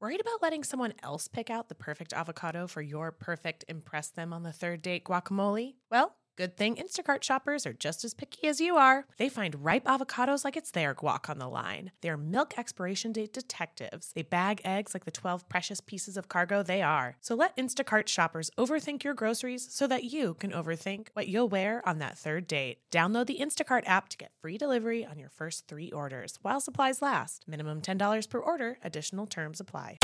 Worried about letting someone else pick out the perfect avocado for your perfect impress them on the third date guacamole? Well, good thing Instacart shoppers are just as picky as you are. They find ripe avocados like it's their guac on the line. They're milk expiration date detectives. They bag eggs like the 12 precious pieces of cargo they are. So let Instacart shoppers overthink your groceries so that you can overthink what you'll wear on that third date. Download the Instacart app to get free delivery on your first 3 orders while supplies last. Minimum $10 per order. Additional terms apply.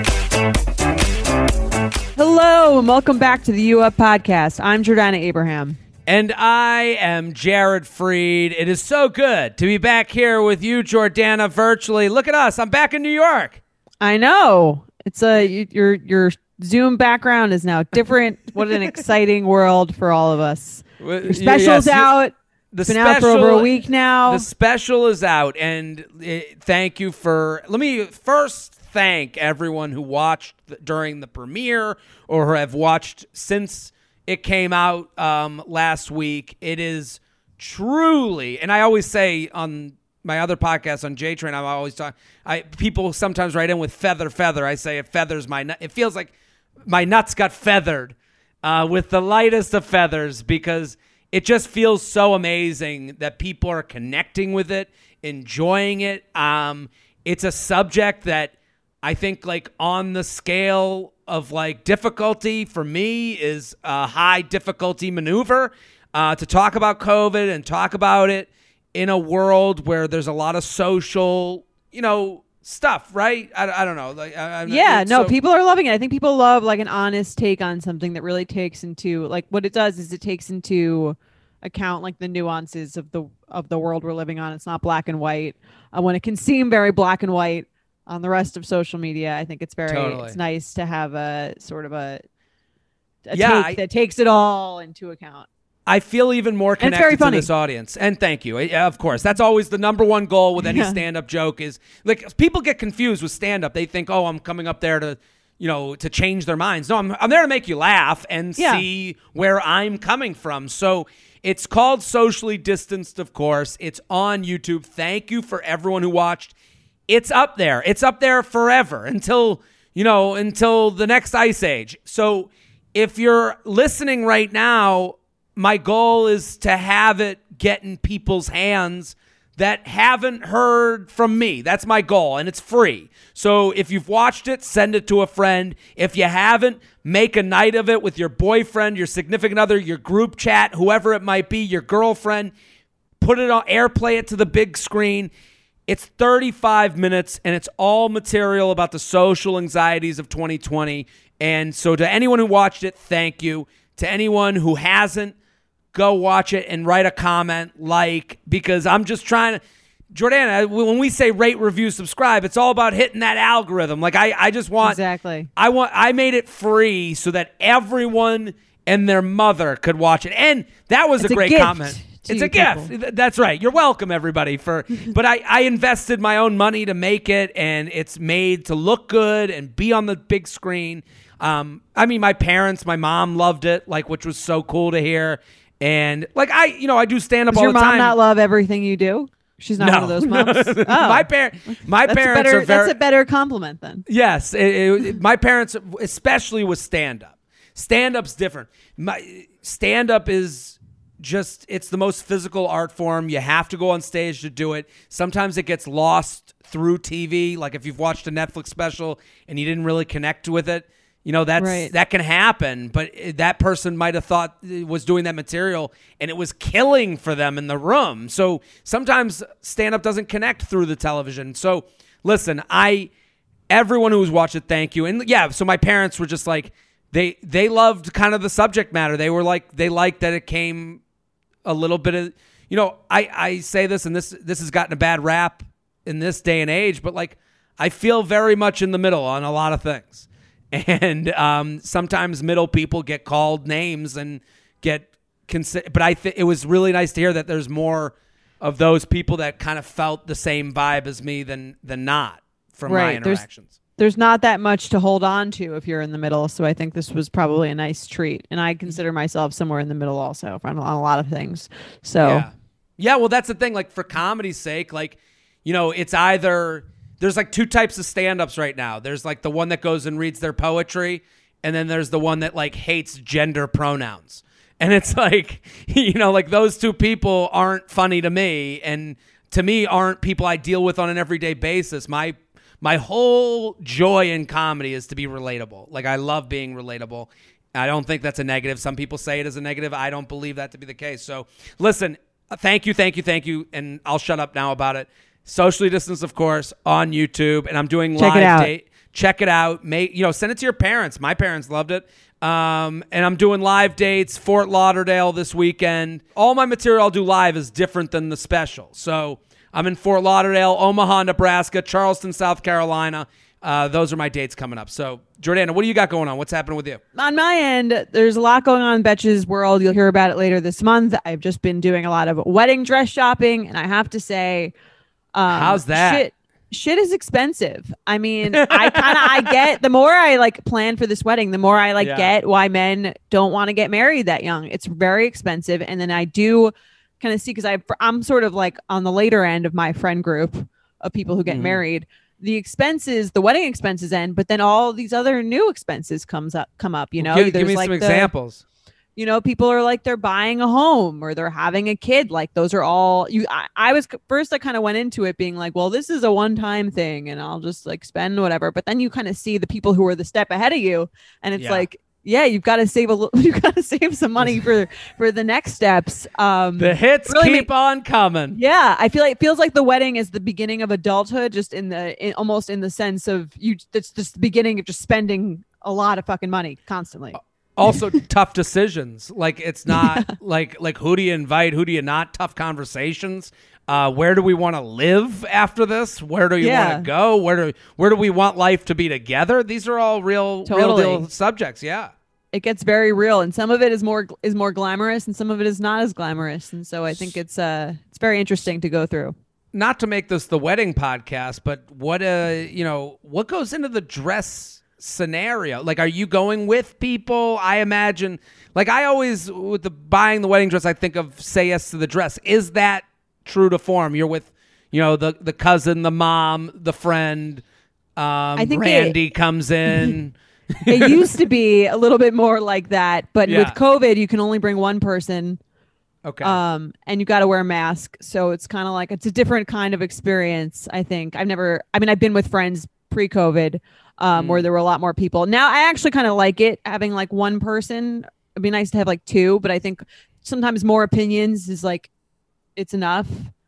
Hello and welcome back to the U Up Podcast. I'm Jordana Abraham. And I am Jared Freed. It is so good to be back here with you, Jordana, virtually. Look at us. I'm back in New York. I know. It's your Zoom background is now different. What an exciting world for all of us. Your special's out. It's been out for over a week now. The special is out, and thank you for... Let me first thank everyone who watched during the premiere or who have watched since it came out last week. It is truly, and I always say on my other podcast on J-Train, I'm always talking. People sometimes write in with feather. I say it feathers my nut. It feels like my nuts got feathered with the lightest of feathers because it just feels so amazing that people are connecting with it, enjoying it. It's a subject that I think like on the scale of like difficulty for me is a high difficulty maneuver to talk about COVID and talk about it in a world where there's a lot of social, stuff, right? I don't know. People are loving it. I think people love like an honest take on something that really takes into like what it does is it takes into account like the nuances of the world we're living on. It's not black and white. When it can seem very black and white on the rest of social media, I think it's it's nice to have a sort of a take that takes it all into account. I feel even more connected to this audience. And thank you. Of course, that's always the number one goal with any stand-up joke is like people get confused with stand-up. They think, oh, I'm coming up there to, to change their minds. No, I'm there to make you laugh and see where I'm coming from. So it's called Socially Distanced, of course. It's on YouTube. Thank you for everyone who watched. It's up there. It's up there forever until the next ice age. So if you're listening right now, my goal is to have it get in people's hands that haven't heard from me. That's my goal, and it's free. So if you've watched it, send it to a friend. If you haven't, make a night of it with your boyfriend, your significant other, your group chat, whoever it might be, your girlfriend. Put it on airplay it to the big screen. It's 35 minutes, and it's all material about the social anxieties of 2020. And so to anyone who watched it, thank you. To anyone who hasn't, go watch it and write a comment because I'm just trying to... Jordana, when we say rate, review, subscribe, it's all about hitting that algorithm. Like, I just want... Exactly. I made it free so that everyone and their mother could watch it. And that was a great comment. It's a gift. That's right. You're welcome, everybody. But I invested my own money to make it, and it's made to look good and be on the big screen. My mom loved it, which was so cool to hear. And I do stand up all the time. Does your mom not love everything you do? She's not one of those moms. Oh. My parents are very... That's a better compliment then. Yes. My parents, especially with stand-up. Stand-up's different. Stand-up is... it's the most physical art form. You have to go on stage to do it. Sometimes it gets lost through TV. Like if you've watched a Netflix special and you didn't really connect with it, that can happen. But that person might have thought it was doing that material and it was killing for them in the room. So sometimes stand-up doesn't connect through the television. So listen, everyone who's watched it, thank you. And so my parents were just like, they loved kind of the subject matter. They were like, they liked that it came a little bit of, I say this and this has gotten a bad rap in this day and age, but I feel very much in the middle on a lot of things. And sometimes middle people get called names and get but I think it was really nice to hear that there's more of those people that kind of felt the same vibe as me than not from my interactions. There's not that much to hold on to if you're in the middle. So I think this was probably a nice treat. And I consider myself somewhere in the middle also on a lot of things. So yeah. Well, that's the thing. For comedy's sake, it's either there's like two types of stand-ups right now. There's like the one that goes and reads their poetry, and then there's the one that like hates gender pronouns. And it's like, you know, like those two people aren't funny to me, and to me aren't people I deal with on an everyday basis. My whole joy in comedy is to be relatable. Like, I love being relatable. I don't think that's a negative. Some people say it is a negative. I don't believe that to be the case. So listen, thank you. And I'll shut up now about it. Socially distanced, of course, on YouTube. And I'm doing live date. Check it out. Send it to your parents. My parents loved it. And I'm doing live dates, Fort Lauderdale this weekend. All my material I'll do live is different than the special. So I'm in Fort Lauderdale, Omaha, Nebraska, Charleston, South Carolina. Those are my dates coming up. So, Jordana, what do you got going on? What's happening with you? On my end, there's a lot going on in Betch's world. You'll hear about it later this month. I've just been doing a lot of wedding dress shopping, and I have to say, how's that? Shit is expensive. I mean, I get, the more I like plan for this wedding, the more I get why men don't want to get married that young. It's very expensive. And then I do kind of see, because I'm sort of like on the later end of my friend group of people who get married. The expenses, the wedding expenses end, but then all these other new expenses come up, you know. Give me some examples. You know, people are like, they're buying a home or they're having a kid. Like, those are all I was first, I kind of went into it being like, well, this is a one-time thing and I'll just like spend whatever. But then you kind of see the people who are the step ahead of you, and it's like, yeah, you've got to save you've got to save some money for the next steps. The hits really keep on coming. Yeah, I feel like it feels like the wedding is the beginning of adulthood, just almost in the sense of it's just the beginning of just spending a lot of fucking money constantly. Also, tough decisions. Like, it's not like who do you invite, who do you not? Tough conversations. Where do we want to live after this? Where do you want to go? Where do we want life to be together? These are all real deal subjects. Yeah. It gets very real, and some of it is more glamorous, and some of it is not as glamorous. And so I think it's very interesting to go through. Not to make this the wedding podcast, but what goes into the dress scenario? Like, are you going with people? I imagine, like, I always, with buying the wedding dress, I think of say yes to the dress. Is that true to form? You're with, the cousin, the mom, the friend. I think Randy comes in. It used to be a little bit more like that, but with COVID, you can only bring one person. Okay. And you got to wear a mask. So it's kind of like, it's a different kind of experience, I think. I've been with friends pre-COVID, where there were a lot more people. Now I actually kind of like it, having like one person. It'd be nice to have like two, but I think sometimes more opinions is like, it's enough.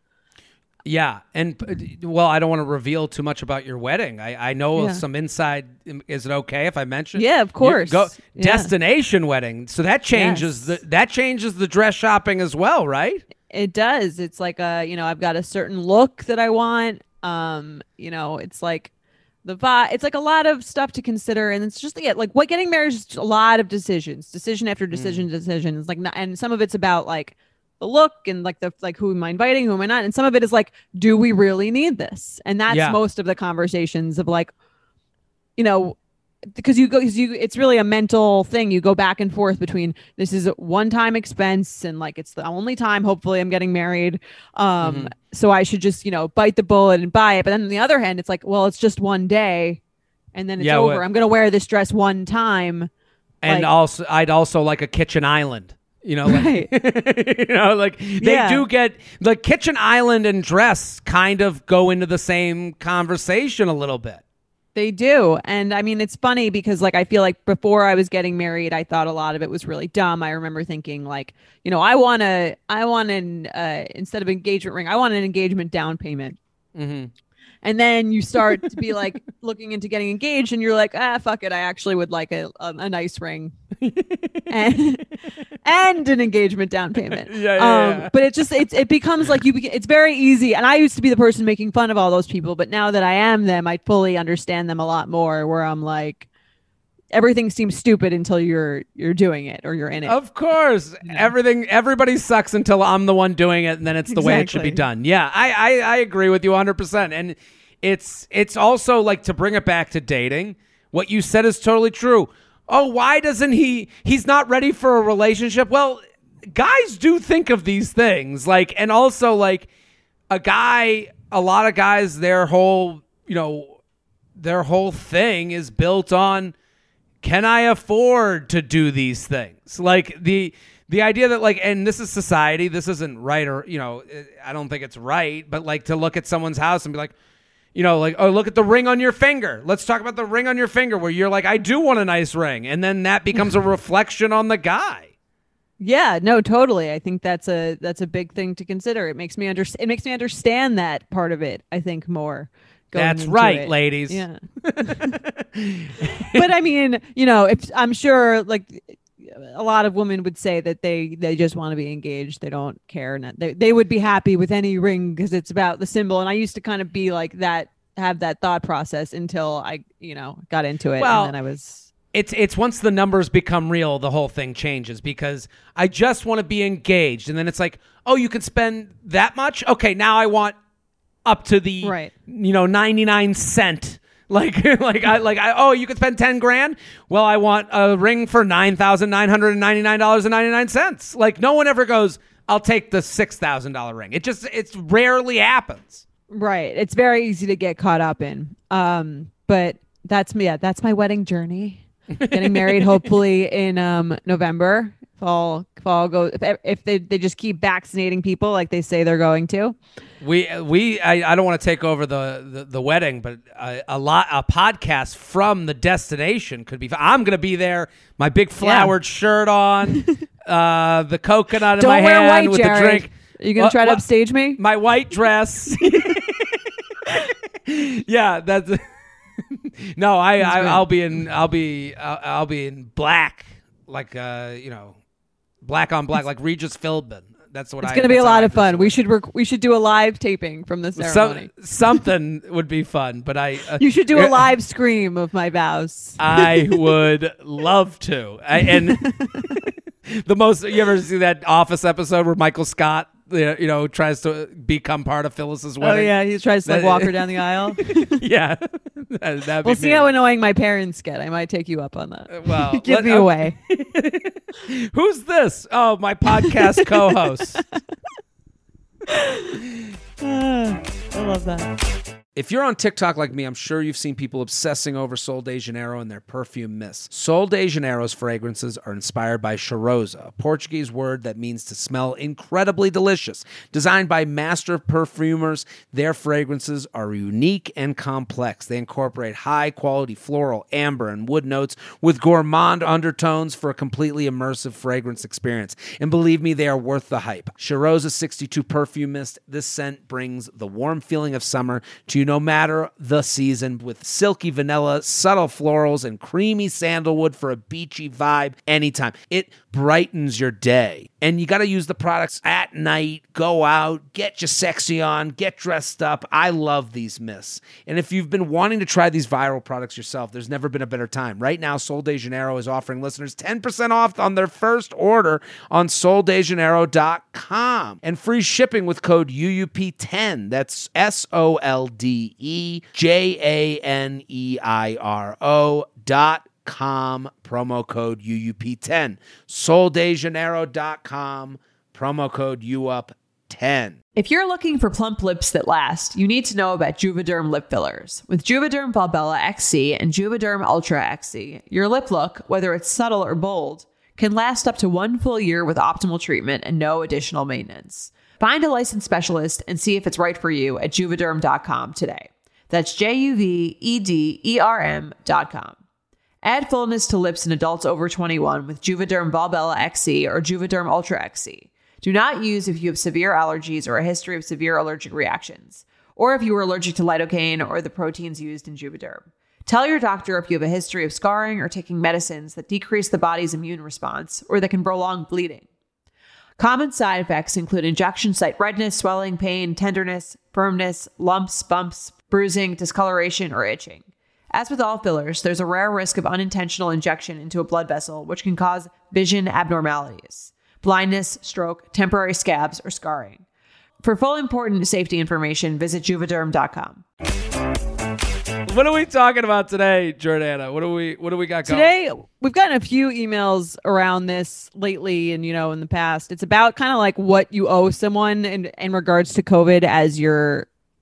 Yeah. And well, I don't want to reveal too much about your wedding. I know some inside. Is it okay if I mention? Yeah, of course. Destination wedding. So that changes the dress shopping as well, right? It does. It's like I've got a certain look that I want. It's like the vibe. It's like a lot of stuff to consider, and it's just like getting married is just a lot of decision after decision. It's like, and some of it's about like the look and like who am I inviting, who am I not, and some of it is like, do we really need this? And that's most of the conversations of like, because it's really a mental thing. You go back and forth between this is a one-time expense and like it's the only time hopefully I'm getting married, so I should just bite the bullet and buy it. But then on the other hand, it's like, well, it's just one day and then it's over. I'm gonna wear this dress one time, and I'd also like a kitchen island. Right. They do get the kitchen island and dress kind of go into the same conversation a little bit. They do. And I mean, it's funny because like, I feel like before I was getting married, I thought a lot of it was really dumb. I remember thinking like, I want an instead of engagement ring, I want an engagement down payment. Mm-hmm. And then you start to be like looking into getting engaged and you're like, fuck it. I actually would like a nice ring and an engagement down payment. But it becomes like it's very easy. And I used to be the person making fun of all those people, but now that I am them, I fully understand them a lot more, where I'm like, everything seems stupid until you're doing it or you're in it. Of course. Everybody sucks until I'm the one doing it, and then it's the way it should be done. Yeah, I agree with you 100%. And it's also like, to bring it back to dating, what you said is totally true. Oh, why doesn't he's not ready for a relationship? Well, guys do think of these things. Like, and also like a lot of guys, their whole their whole thing is built on, can I afford to do these things? Like the idea that like, and this is society, this isn't right, or, I don't think it's right, but like to look at someone's house and be like, like, oh, look at the ring on your finger. Let's talk about the ring on your finger, where you're like, I do want a nice ring. And then that becomes a reflection on the guy. Yeah, no, totally. I think that's a big thing to consider. It makes me understand that part of it, I think, more. That's right, ladies. Yeah. But I mean, if I'm sure like a lot of women would say that they just want to be engaged. They don't care. And they would be happy with any ring because it's about the symbol. And I used to kind of be like that, have that thought process until I, got into it. Well, and then I was... It's once the numbers become real, the whole thing changes, because I just want to be engaged. And then it's like, oh, you can spend that much? Okay, now I want up to the, 99 cent. Like, oh, you could spend 10 grand. Well, I want a ring for $9,999.99. Like, no one ever goes, I'll take the $6,000 ring. It rarely happens. Right. It's very easy to get caught up in. But that's me. Yeah, that's my wedding journey. Getting married, hopefully in November. If they just keep vaccinating people like they say they're going to. I don't want to take over the wedding, but a podcast from the destination could be. I'm going to be there. My big flowered shirt on, the coconut in my hand white, with Jared. the drink. Are you going to try to upstage me? My white dress. Yeah, that's. No, I'll be in black, like black on black, like Regis Philbin. That's what it's going to be a lot of fun. We should do a live taping from the ceremony. Something would be fun, but you should do a live scream of my vows. I would love to. You ever see that Office episode where Michael Scott, tries to become part of Phyllis's wedding? Oh yeah, he tries to walk her down the aisle. Yeah, we'll see how annoying my parents get. I might take you up on that. Well, give me away. Who's this? Oh, my podcast co-host. I love that. If you're on TikTok like me, I'm sure you've seen people obsessing over Sol de Janeiro and their perfume mist. Sol de Janeiro's fragrances are inspired by cheirosa, a Portuguese word that means to smell incredibly delicious. Designed by master perfumers, their fragrances are unique and complex. They incorporate high-quality floral, amber, and wood notes with gourmand undertones for a completely immersive fragrance experience. And believe me, they are worth the hype. Cheirosa 62 Perfume Mist, this scent brings the warm feeling of summer to you no matter the season, with silky vanilla, subtle florals, and creamy sandalwood for a beachy vibe anytime. It brightens your day. And you got to use the products at night, go out, get your sexy on, get dressed up. I love these mists. And if you've been wanting to try these viral products yourself, there's never been a better time. Right now, Sol de Janeiro is offering listeners 10% off on their first order on soldejaneiro.com and free shipping with code UUP10. That's SoldeJaneiro.com, promo code UUP10. soldejaneiro.com, promo code UUP10. If you're looking for plump lips that last, you need to know about Juvederm lip fillers. With Juvederm Volbella XC and Juvederm Ultra XC, your lip look, whether it's subtle or bold, can last up to 1 full year with optimal treatment and no additional maintenance. Find a licensed specialist and see if it's right for you at Juvederm.com today. That's JUVEDERM.com. Add fullness to lips in adults over 21 with Juvederm Volbella XC or Juvederm Ultra XC. Do not use if you have severe allergies or a history of severe allergic reactions, or if you are allergic to lidocaine or the proteins used in Juvederm. Tell your doctor if you have a history of scarring or taking medicines that decrease the body's immune response or that can prolong bleeding. Common side effects include injection site redness, swelling, pain, tenderness, firmness, lumps, bumps, bruising, discoloration, or itching. As with all fillers, there's a rare risk of unintentional injection into a blood vessel, which can cause vision abnormalities, blindness, stroke, temporary scabs, or scarring. For full important safety information, visit Juvederm.com. What are we talking about today, Jordana? What do we got going? Today, we've gotten a few emails around this lately and, in the past. It's about kind of like what you owe someone in regards to COVID as you're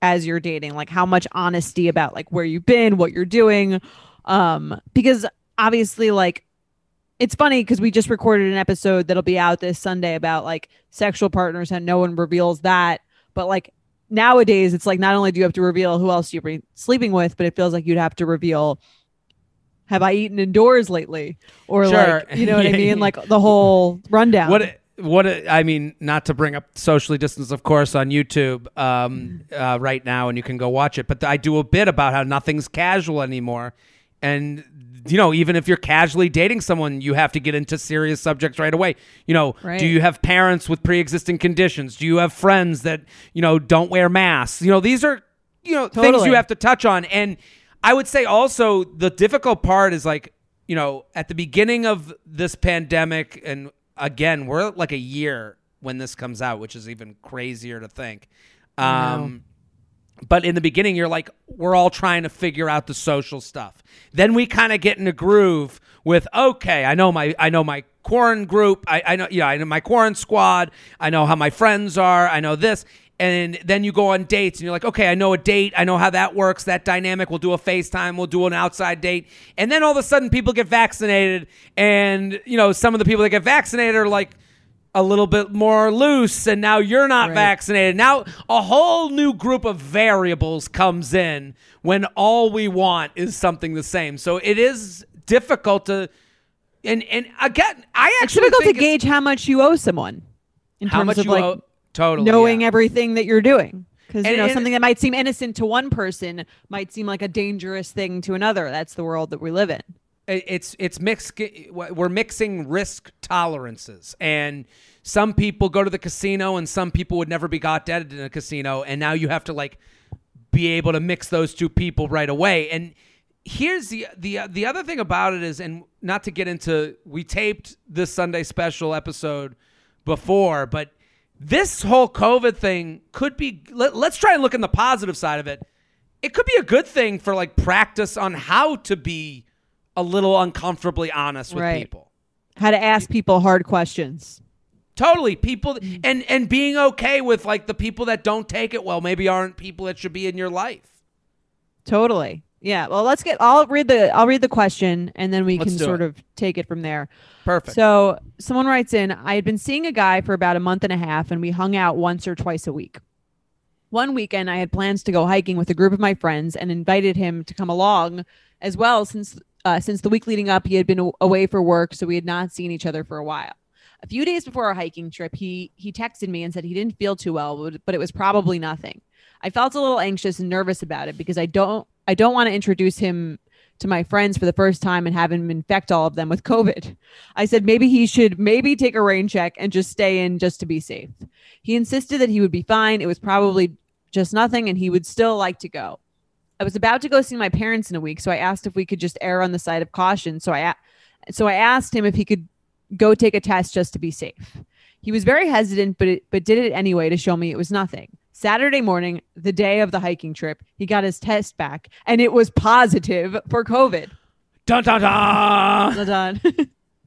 as you're dating? Like how much honesty about like where you've been, what you're doing? Because obviously like it's funny because we just recorded an episode that'll be out this Sunday about like sexual partners and no one reveals that. But like nowadays it's like not only do you have to reveal who else you're sleeping with, but it feels like you'd have to reveal, have I eaten indoors lately? Or sure. like, you know what I mean? Like the whole rundown. What I mean, not to bring up socially distance, of course, on YouTube right now, and you can go watch it. But I do a bit about how nothing's casual anymore. And, you know, even if you're casually dating someone, you have to get into serious subjects right away. You know, right. Do you have parents with pre-existing conditions? Do you have friends that, you know, don't wear masks? You know, these are, you know, things you have to touch on. And I would say also the difficult part is like, you know, at the beginning of this pandemic, and again, we're like a year when this comes out, which is even crazier to think. But in the beginning, you're like, we're all trying to figure out the social stuff. Then we kind of get in a groove with, okay, I know my quarantine group. I know my quarantine squad. I know how my friends are. I know this. And then you go on dates and you're like, okay, I know a date. I know how that works, that dynamic. We'll do a FaceTime. We'll do an outside date. And then all of a sudden people get vaccinated. And, you know, some of the people that get vaccinated are like a little bit more loose. And now you're not vaccinated. Now a whole new group of variables comes in when all we want is something the same. So it is difficult to, and again, it's difficult to gauge how much you owe someone in terms of like, totally knowing everything that you're doing. Because, you know, something that might seem innocent to one person might seem like a dangerous thing to another. That's the world that we live in. It's mixed. We're mixing risk tolerances. And some people go to the casino and some people would never be caught dead in a casino. And now you have to like be able to mix those two people right away. And here's the other thing about it is, and not to get into, we taped this Sunday special episode before, but this whole COVID thing could be, let's try and look in the positive side of it. It could be a good thing for like practice on how to be a little uncomfortably honest with people. How to ask people hard questions. Totally. People and being okay with like the people that don't take it well, maybe aren't people that should be in your life. Totally. Yeah. Well, I'll read the question and then we can sort of take it from there. Perfect. So someone writes in, I had been seeing a guy for about a month and a half and we hung out once or twice a week. One weekend I had plans to go hiking with a group of my friends and invited him to come along as well since the week leading up he had been away for work, so we had not seen each other for a while. A few days before our hiking trip, he texted me and said he didn't feel too well, but it was probably nothing. I felt a little anxious and nervous about it because I don't want to introduce him to my friends for the first time and have him infect all of them with COVID. I said maybe he should take a rain check and just stay in just to be safe. He insisted that he would be fine. It was probably just nothing and he would still like to go. I was about to go see my parents in a week, so I asked if we could just err on the side of caution. So I asked him if he could go take a test just to be safe. He was very hesitant, but did it anyway to show me it was nothing. Saturday morning, the day of the hiking trip, he got his test back and it was positive for COVID. Dun, dun, dun. Dun, dun.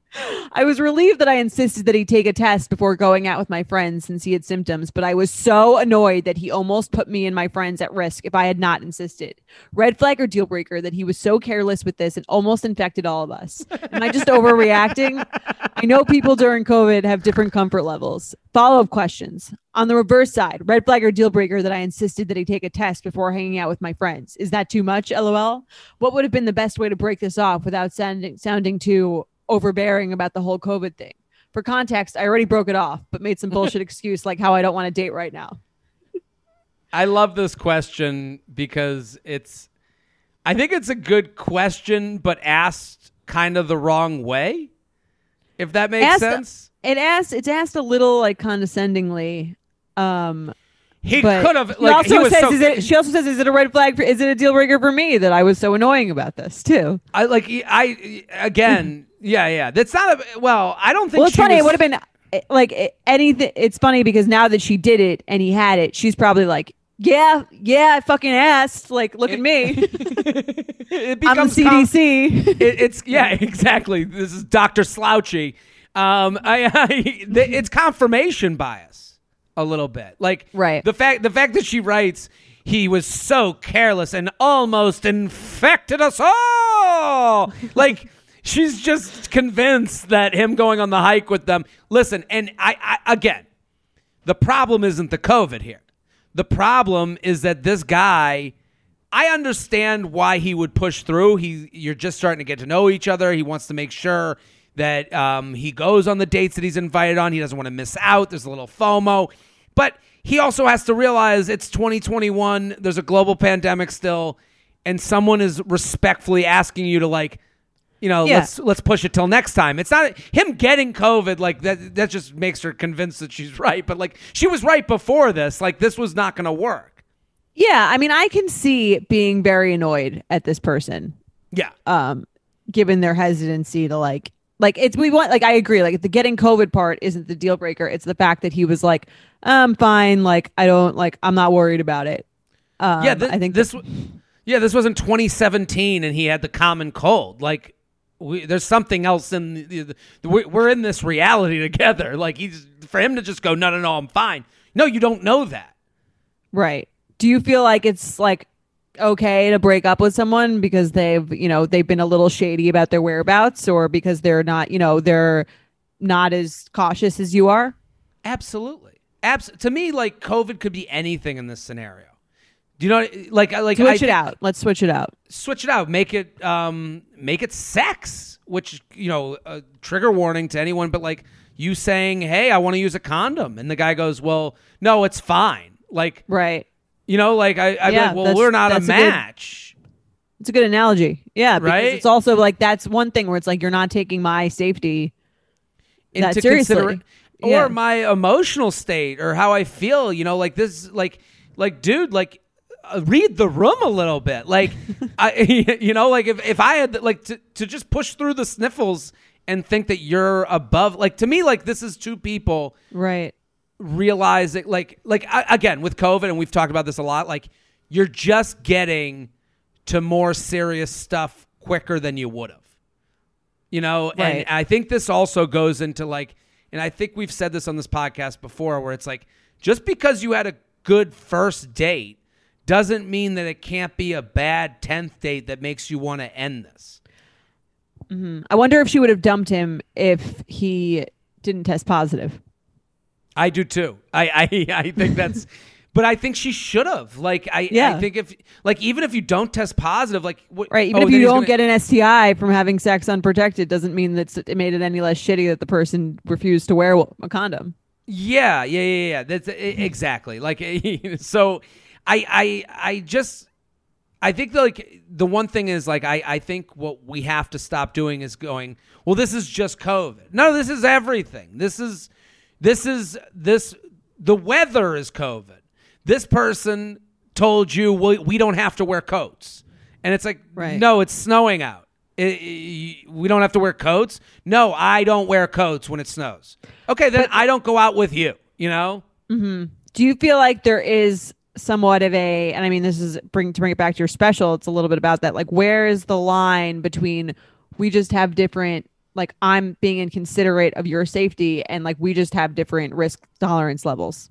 I was relieved that I insisted that he take a test before going out with my friends since he had symptoms, but I was so annoyed that he almost put me and my friends at risk if I had not insisted. Red flag or deal breaker that he was so careless with this and almost infected all of us. Am I just overreacting? I know people during COVID have different comfort levels. Follow-up questions. On the reverse side, red flag or deal breaker that I insisted that he take a test before hanging out with my friends. Is that too much, LOL? What would have been the best way to break this off without sounding too overbearing about the whole COVID thing? For context, I already broke it off, but made some bullshit excuse like how I don't want to date right now. I love this question because I think it's a good question, but asked kind of the wrong way, if that makes sense. It's asked a little like condescendingly. He could have. Like, she also says, "Is it a red flag? Is it a deal breaker for me that I was so annoying about this too?" Again, yeah. That's not a. Well, I don't think. Well, it's funny. It would have been like anything. It's funny because now that she did it and he had it, she's probably like, "Yeah, I fucking asked. Like, look at me. I'm the CDC." Exactly. This is Dr. Slouchy. It's confirmation bias. A little bit, like right. The fact that she writes, he was so careless and almost infected us all. Like, she's just convinced that him going on the hike with them. Listen, and I again, the problem isn't the COVID here. The problem is that this guy, I understand why he would push through. You're just starting to get to know each other. He wants to make sure that he goes on the dates that he's invited on. He doesn't want to miss out. There's a little FOMO. But he also has to realize it's 2021. There's a global pandemic still. And someone is respectfully asking you to, like, you know, let's push it till next time. It's not him getting COVID. Like, that just makes her convinced that she's right. But, like, she was right before this. Like, this was not going to work. Yeah. I mean, I can see being very annoyed at this person. Yeah. Given their hesitancy to, like I agree. Like, the getting COVID part isn't the deal breaker. It's the fact that he was like, I'm fine. Like, I'm not worried about it. I think this was in 2017 and he had the common cold. Like, there's something else we're in this reality together. Like, for him to just go, no, I'm fine. No, you don't know that. Right. Do you feel like it's like okay to break up with someone because they've been a little shady about their whereabouts, or because they're not as cautious as you are? Absolutely. To me, like, COVID could be anything in this scenario. Do you know, like switch it out. Let's switch it out. Switch it out. Make it sex, which, you know, a trigger warning to anyone, but like you saying, hey, I want to use a condom. And the guy goes, well, no, it's fine. Like, right. You know, like I'm like, well, we're not a match. It's a good analogy. Yeah. Because right. It's also like, that's one thing where it's like, you're not taking my safety that seriously. Or my emotional state or how I feel, you know, like this, like, dude, like, read the room a little bit. Like, you know, like if I had like to just push through the sniffles and think that you're above, like, to me, like, this is two people. Right. Realizing like again, with COVID, and we've talked about this a lot, like, you're just getting to more serious stuff quicker than you would have, you know? Right. And I think this also goes into like, and I think we've said this on this podcast before, where it's like, just because you had a good first date doesn't mean that it can't be a bad 10th date that makes you want to end this. Mm-hmm. I wonder if she would have dumped him if he didn't test positive. I do too. I think that's, but I think she should have. Like, I think if, like, even if you don't test positive, like, right, even if you don't get an STI from having sex unprotected, doesn't mean that it made it any less shitty that the person refused to wear a condom. Yeah. That's exactly. Like, so I think like the one thing is, like, I think what we have to stop doing is going, well, this is just COVID. No, this is everything. This is the weather is COVID. This person told you, we don't have to wear coats. And it's like, right. No, it's snowing out. We don't have to wear coats. No, I don't wear coats when it snows. Okay, then I don't go out with you, you know? Mm-hmm. Do you feel like there is somewhat of a, and I mean, this is to bring it back to your special, it's a little bit about that. Like, where is the line between we just have different, like, I'm being inconsiderate of your safety, and like we just have different risk tolerance levels?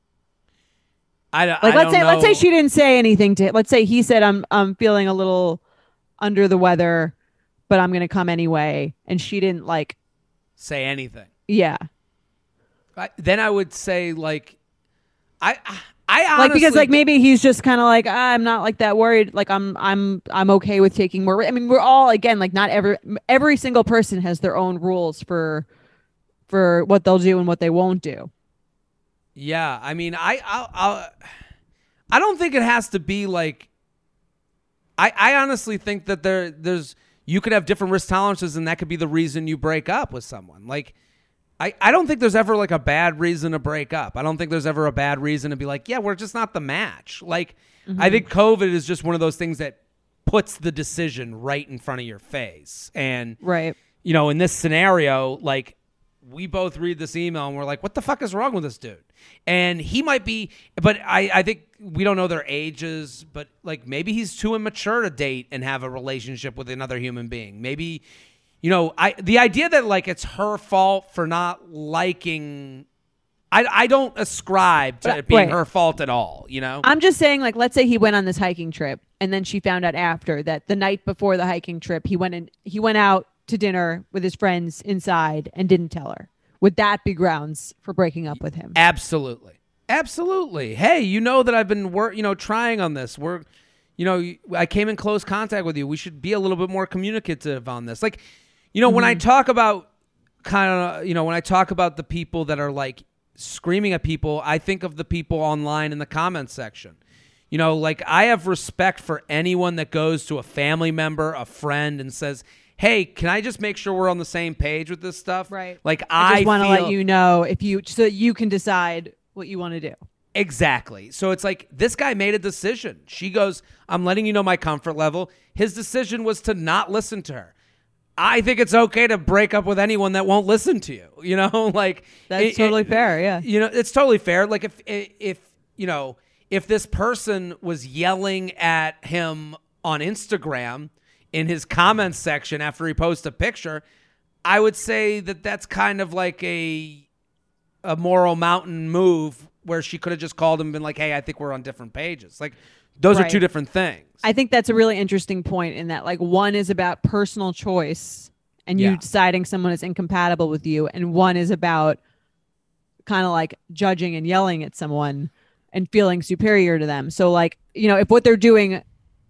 Let's say she didn't say anything to. Let's say he said, I'm feeling a little under the weather, but I'm gonna come anyway, and she didn't like say anything. Yeah. Then I would say, like, I honestly, like, because like maybe he's just kind of like, I'm not like that worried. Like, I'm okay with taking more. I mean, we're all, again, like, not every single person has their own rules for what they'll do and what they won't do. Yeah, I mean, I don't think it has to be like. I honestly think that there's you could have different risk tolerances, and that could be the reason you break up with someone. Like, I don't think there's ever like a bad reason to break up. I don't think there's ever a bad reason to be like, yeah, we're just not the match. Like, I think COVID is just one of those things that puts the decision right in front of your face. And, right, you know, in this scenario, like, we both read this email and we're like, what the fuck is wrong with this dude? And he might be, but I think we don't know their ages, but like, maybe he's too immature to date and have a relationship with another human being. Maybe, you know, the idea that like it's her fault for not liking I don't ascribe to it being her fault at all, you know? I'm just saying, like, let's say he went on this hiking trip and then she found out after that the night before the hiking trip, he went out to dinner with his friends inside and didn't tell her. Would that be grounds for breaking up with him? Absolutely. Hey, you know that I've been trying on this. I came in close contact with you. We should be a little bit more communicative on this. Like, when I talk about when I talk about the people that are like screaming at people, I think of the people online in the comments section. Like, I have respect for anyone that goes to a family member, a friend, and says, hey, can I just make sure we're on the same page with this stuff? Right. Like, I just want to let you know so that you can decide what you want to do. Exactly. So it's like, this guy made a decision. She goes, I'm letting you know my comfort level. His decision was to not listen to her. I think it's okay to break up with anyone that won't listen to you. Like, that's totally fair. Yeah. It's totally fair. Like, if this person was yelling at him on Instagram in his comments section after he posts a picture, I would say that that's kind of like a moral mountain move where she could have just called him and been like, hey, I think we're on different pages. Like, those are two different things. I think that's a really interesting point in that, like, one is about personal choice and you deciding someone is incompatible with you, and one is about kind of like judging and yelling at someone and feeling superior to them. So, like, if what they're doing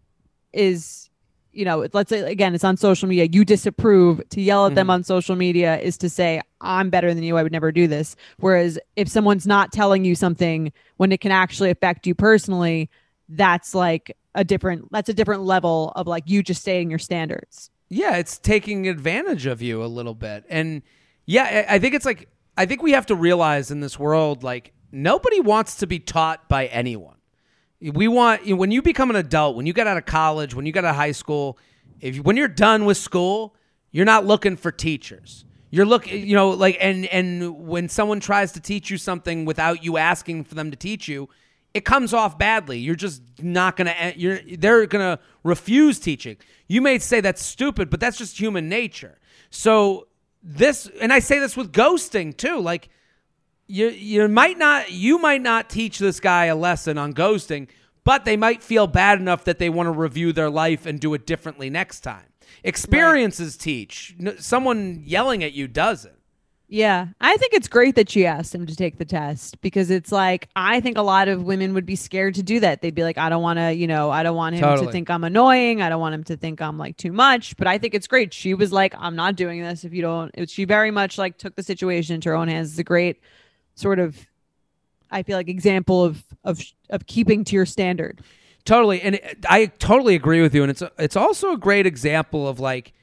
is, let's say, again, it's on social media, you disapprove, to yell at them on social media is to say, I'm better than you, I would never do this. Whereas if someone's not telling you something when it can actually affect you personally, that's like a different level of, like, you just stating your standards. Yeah, it's taking advantage of you a little bit. And yeah, I think we have to realize in this world, like, nobody wants to be taught by anyone. When you become an adult, when you get out of college, when you get out of high school, when you're done with school, you're not looking for teachers. You're looking, and when someone tries to teach you something without you asking for them to teach you, it comes off badly. You're just not going to, they're going to refuse teaching. You may say that's stupid, but that's just human nature. So and I say this with ghosting too, like, you might not teach this guy a lesson on ghosting, but they might feel bad enough that they want to review their life and do it differently next time. Experiences teach. Someone yelling at you doesn't. Yeah, I think it's great that she asked him to take the test, because it's like, I think a lot of women would be scared to do that. They'd be like, I don't want to, I don't want him to think I'm annoying. I don't want him to think I'm like too much. But I think it's great. She was like, I'm not doing this if you don't. She very much like took the situation into her own hands. It's a great sort of, I feel like, example of keeping to your standard. Totally. And I totally agree with you. And it's also a great example of, like,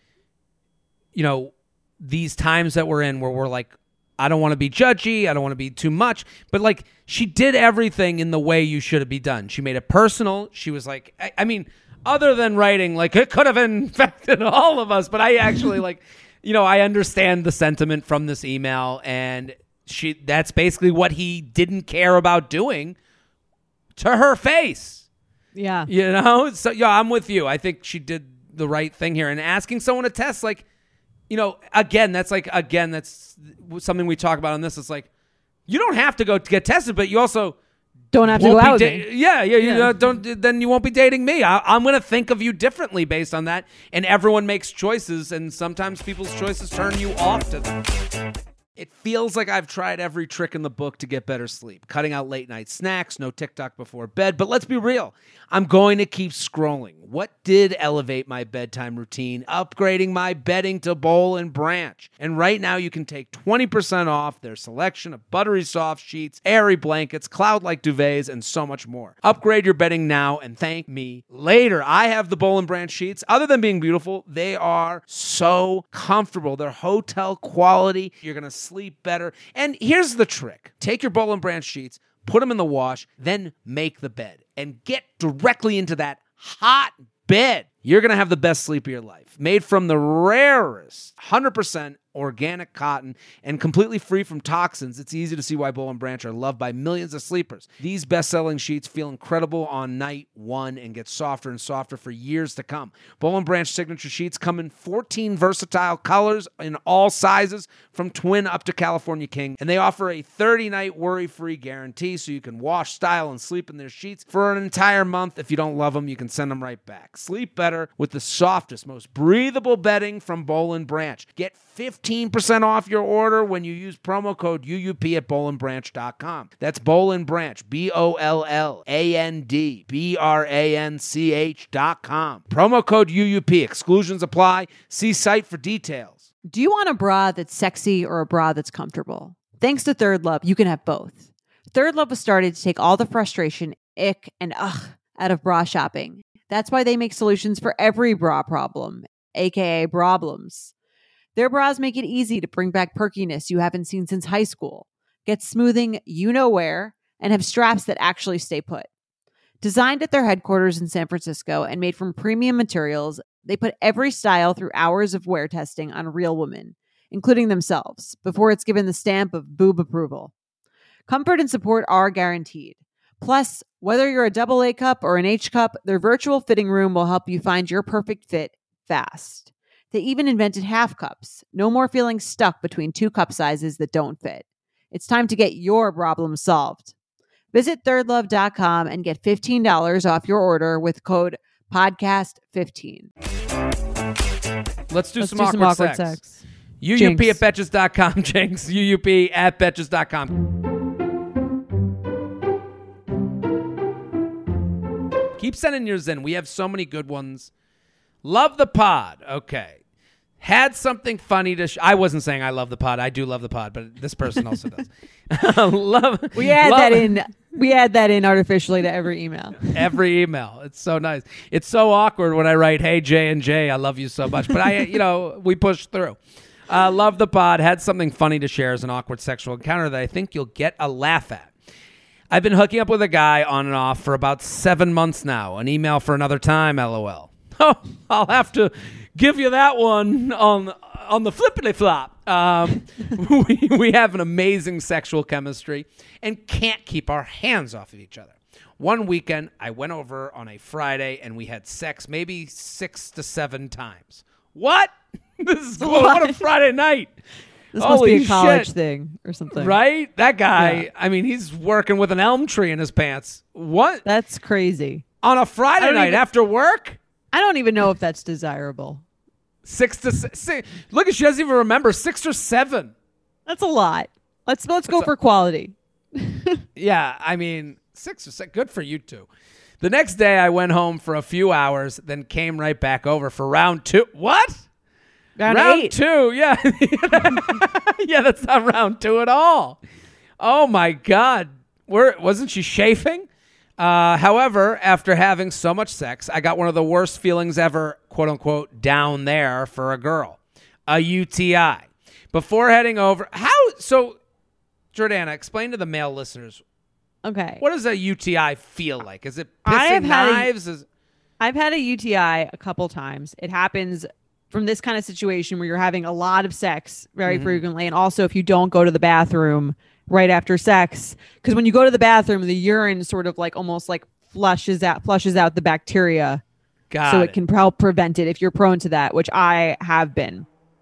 these times that we're in where we're like, I don't want to be judgy, I don't want to be too much, but, like, she did everything in the way you should have been done. She made it personal. She was like, I mean, other than writing, like, it could have infected all of us, but I actually like, I understand the sentiment from this email, and that's basically what he didn't care about doing to her face. Yeah. So yeah, I'm with you. I think she did the right thing here, and asking someone to test, like, that's something we talk about on this. It's like, you don't have to go get tested, but you also don't have to go out. Yeah. Then you won't be dating me. I'm going to think of you differently based on that. And everyone makes choices, and sometimes people's choices turn you off to them. It feels like I've tried every trick in the book to get better sleep. Cutting out late night snacks, no TikTok before bed. But let's be real. I'm going to keep scrolling. What did elevate my bedtime routine? Upgrading my bedding to Boll and Branch. And right now you can take 20% off their selection of buttery soft sheets, airy blankets, cloud-like duvets, and so much more. Upgrade your bedding now and thank me later. I have the Boll and Branch sheets. Other than being beautiful, they are so comfortable. They're hotel quality. You're going to sleep better. And here's the trick. Take your Boll and Branch sheets, put them in the wash, then make the bed and get directly into that hot bed. You're going to have the best sleep of your life. Made from the rarest 100% organic cotton, and completely free from toxins, it's easy to see why Boll & Branch are loved by millions of sleepers. These best-selling sheets feel incredible on night one and get softer and softer for years to come. Boll & Branch signature sheets come in 14 versatile colors in all sizes, from twin up to California King, and they offer a 30-night worry-free guarantee, so you can wash, style, and sleep in their sheets for an entire month. If you don't love them, you can send them right back. Sleep better with the softest, most breathable bedding from Boll & Branch. Get 15% off your order when you use promo code UUP at bollandbranch.com. That's Boll & Branch, BOLLANDBRANCH.com. Promo code UUP. Exclusions apply. See site for details. Do you want a bra that's sexy or a bra that's comfortable? Thanks to Third Love, you can have both. Third Love was started to take all the frustration, ick, and ugh out of bra shopping. That's why they make solutions for every bra problem, aka problems. Their bras make it easy to bring back perkiness you haven't seen since high school, get smoothing you know where, and have straps that actually stay put. Designed at their headquarters in San Francisco and made from premium materials, they put every style through hours of wear testing on real women, including themselves, before it's given the stamp of boob approval. Comfort and support are guaranteed. Plus, whether you're a double A cup or an H cup, their virtual fitting room will help you find your perfect fit fast. They even invented half cups. No more feeling stuck between two cup sizes that don't fit. It's time to get your problem solved. Visit thirdlove.com and get $15 off your order with code podcast15. Let's do some awkward sex. UUP at Betches.com, Jinx. UUP at Betches.com. Keep sending yours in. We have so many good ones. Love the pod. Okay. Had something funny to... I wasn't saying I love the pod. I do love the pod, but this person also does. We add that in. We add that in artificially to every email. Every email. It's so nice. It's so awkward when I write, "Hey, J&J, I love you so much." But we push through. Love the pod. Had something funny to share as an awkward sexual encounter that I think you'll get a laugh at. I've been hooking up with a guy on and off for about 7 months now. An email for another time, LOL. Oh, I'll have to give you that one on the flippity flop. We have an amazing sexual chemistry and can't keep our hands off of each other. One weekend, I went over on a Friday and we had sex maybe 6 to 7 times. What? This is cool. What a Friday night. This must be a college thing or something. Right? That guy, yeah. I mean, he's working with an elm tree in his pants. What? That's crazy. On a Friday night after work? I don't even know if that's desirable. 6 to 6. Look, she doesn't even remember. 6 or 7. That's a lot. Let's go for quality. Yeah, I mean, 6 or 7. Good for you two. The next day, I went home for a few hours, then came right back over for round 2. What? Round 8. 2, yeah. Yeah, that's not round 2 at all. Oh, my God. Wasn't she chafing? However, after having so much sex, I got one of the worst feelings ever, quote unquote, down there for a girl. A UTI. Before heading over, Jordana, explain to the male listeners. Okay. What does a UTI feel like? Is it pissing knives? I've had a UTI a couple times. It happens from this kind of situation where you're having a lot of sex very frequently. And also if you don't go to the bathroom right after sex, because when you go to the bathroom, the urine sort of like almost like flushes out the bacteria. It can help prevent it if you're prone to that, which I have been.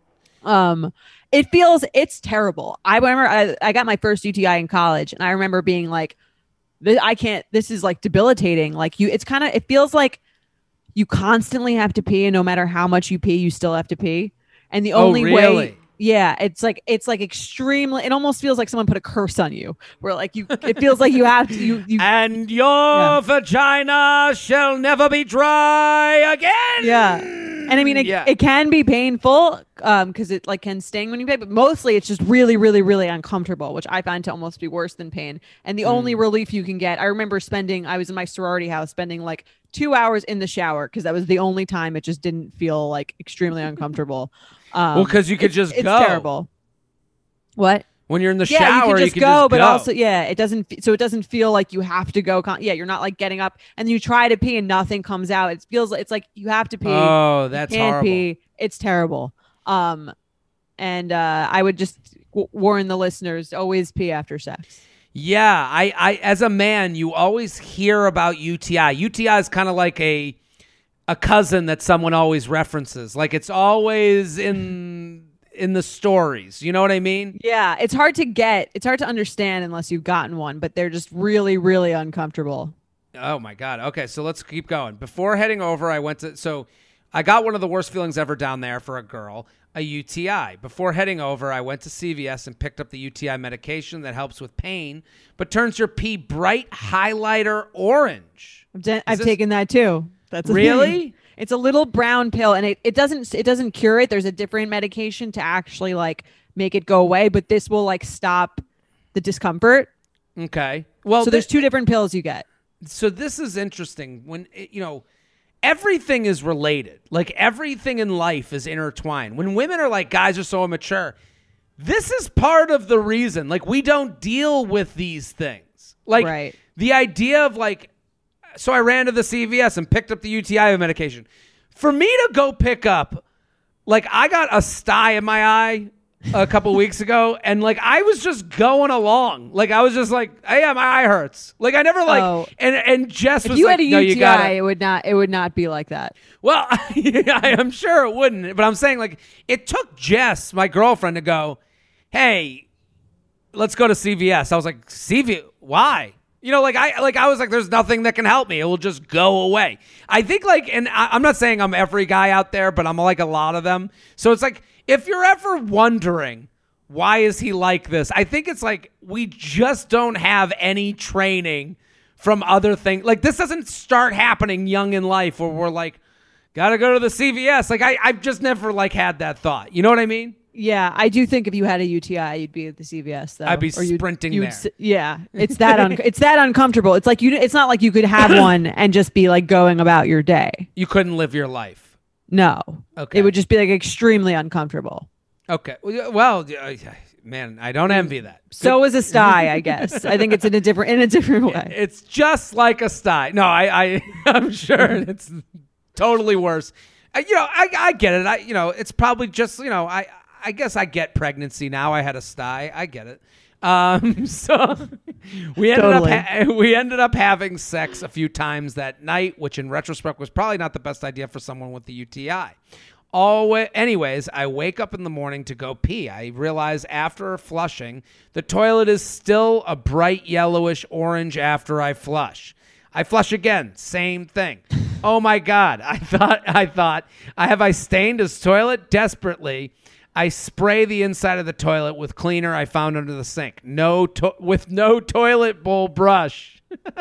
It's terrible. I remember I got my first UTI in college and I remember being like, this is like debilitating. Like it feels like you constantly have to pee, and no matter how much you pee, you still have to pee. And the only way, yeah, it's like extremely. It almost feels like someone put a curse on you, where like it feels like you have to. You and your vagina shall never be dry again. Yeah, and I mean it can be painful because it like can sting when you pee, but mostly it's just really, really, really uncomfortable, which I find to almost be worse than pain. And the only relief you can get, I remember I was in my sorority house spending like 2 hours in the shower because that was the only time it just didn't feel like extremely uncomfortable. Because you could just go. It's terrible. What? When you're in the shower, you can just go, but also, it doesn't feel like you have to go. You're not like getting up and you try to pee and nothing comes out. It feels like it's like you have to pee. Oh, that's you can't horrible. pee. It's terrible. And I would just warn the listeners, always pee after sex. Yeah, I as a man, you always hear about UTI. UTI is kind of like a cousin that someone always references. Like it's always in the stories. You know what I mean? Yeah, it's hard to understand unless you've gotten one, but they're just really, really uncomfortable. Oh my God. Okay, so let's keep going. Before heading over, I got one of the worst feelings ever down there for a girl, a UTI. Before heading over, I went to CVS and picked up the UTI medication that helps with pain, but turns your pee bright highlighter orange. I've taken that too. That's really? It's a little brown pill, and it doesn't cure it. There's a different medication to actually like make it go away, but this will like stop the discomfort. Okay. Well, so there's two different pills you get. So this is interesting. When everything is related. Like everything in life is intertwined. When women are like, guys are so immature, this is part of the reason. Like we don't deal with these things. Like the idea of like, so I ran to the CVS and picked up the UTI medication. For me to go pick up, like I got a sty in my eye a couple weeks ago, and like I was just going along. Like I was just like, hey, yeah, my eye hurts. Like I never like, and Jess was like, if you had a UTI, you gotta, it would not be like that. Well, I'm sure it wouldn't, but I'm saying like it took Jess, my girlfriend, to go, hey, let's go to CVS. I was like, CVS, why? You know, I was like, there's nothing that can help me. It will just go away. I think like, and I'm not saying I'm every guy out there, but I'm like a lot of them. So it's like, if you're ever wondering why is he like this, I think it's like we just don't have any training from other things. Like this doesn't start happening young in life where we're like, gotta go to the CVS. Like I've just never like had that thought. You know what I mean? Yeah, I do think if you had a UTI, you'd be at the CVS though. I'd be sprinting there. Yeah, it's that it's that uncomfortable. It's like it's not like you could have one and just be like going about your day. You couldn't live your life. No. Okay. It would just be like extremely uncomfortable. Okay. Well, man, I don't envy that. So is a sty, I guess. I think it's in a different way. It's just like a sty. No, I'm sure it's totly worse. I get it. It's probably just, I guess I get pregnancy now. I had a sty. I get it. So we ended up having sex a few times that night, which in retrospect was probably not the best idea for someone with the UTI. Anyways, I wake up in the morning to go pee. I realize after flushing, the toilet is still a bright yellowish orange after I flush. I flush again, same thing. Oh my God. I thought, have I stained his toilet? Desperately, I spray the inside of the toilet with cleaner I found under the sink. With no toilet bowl brush.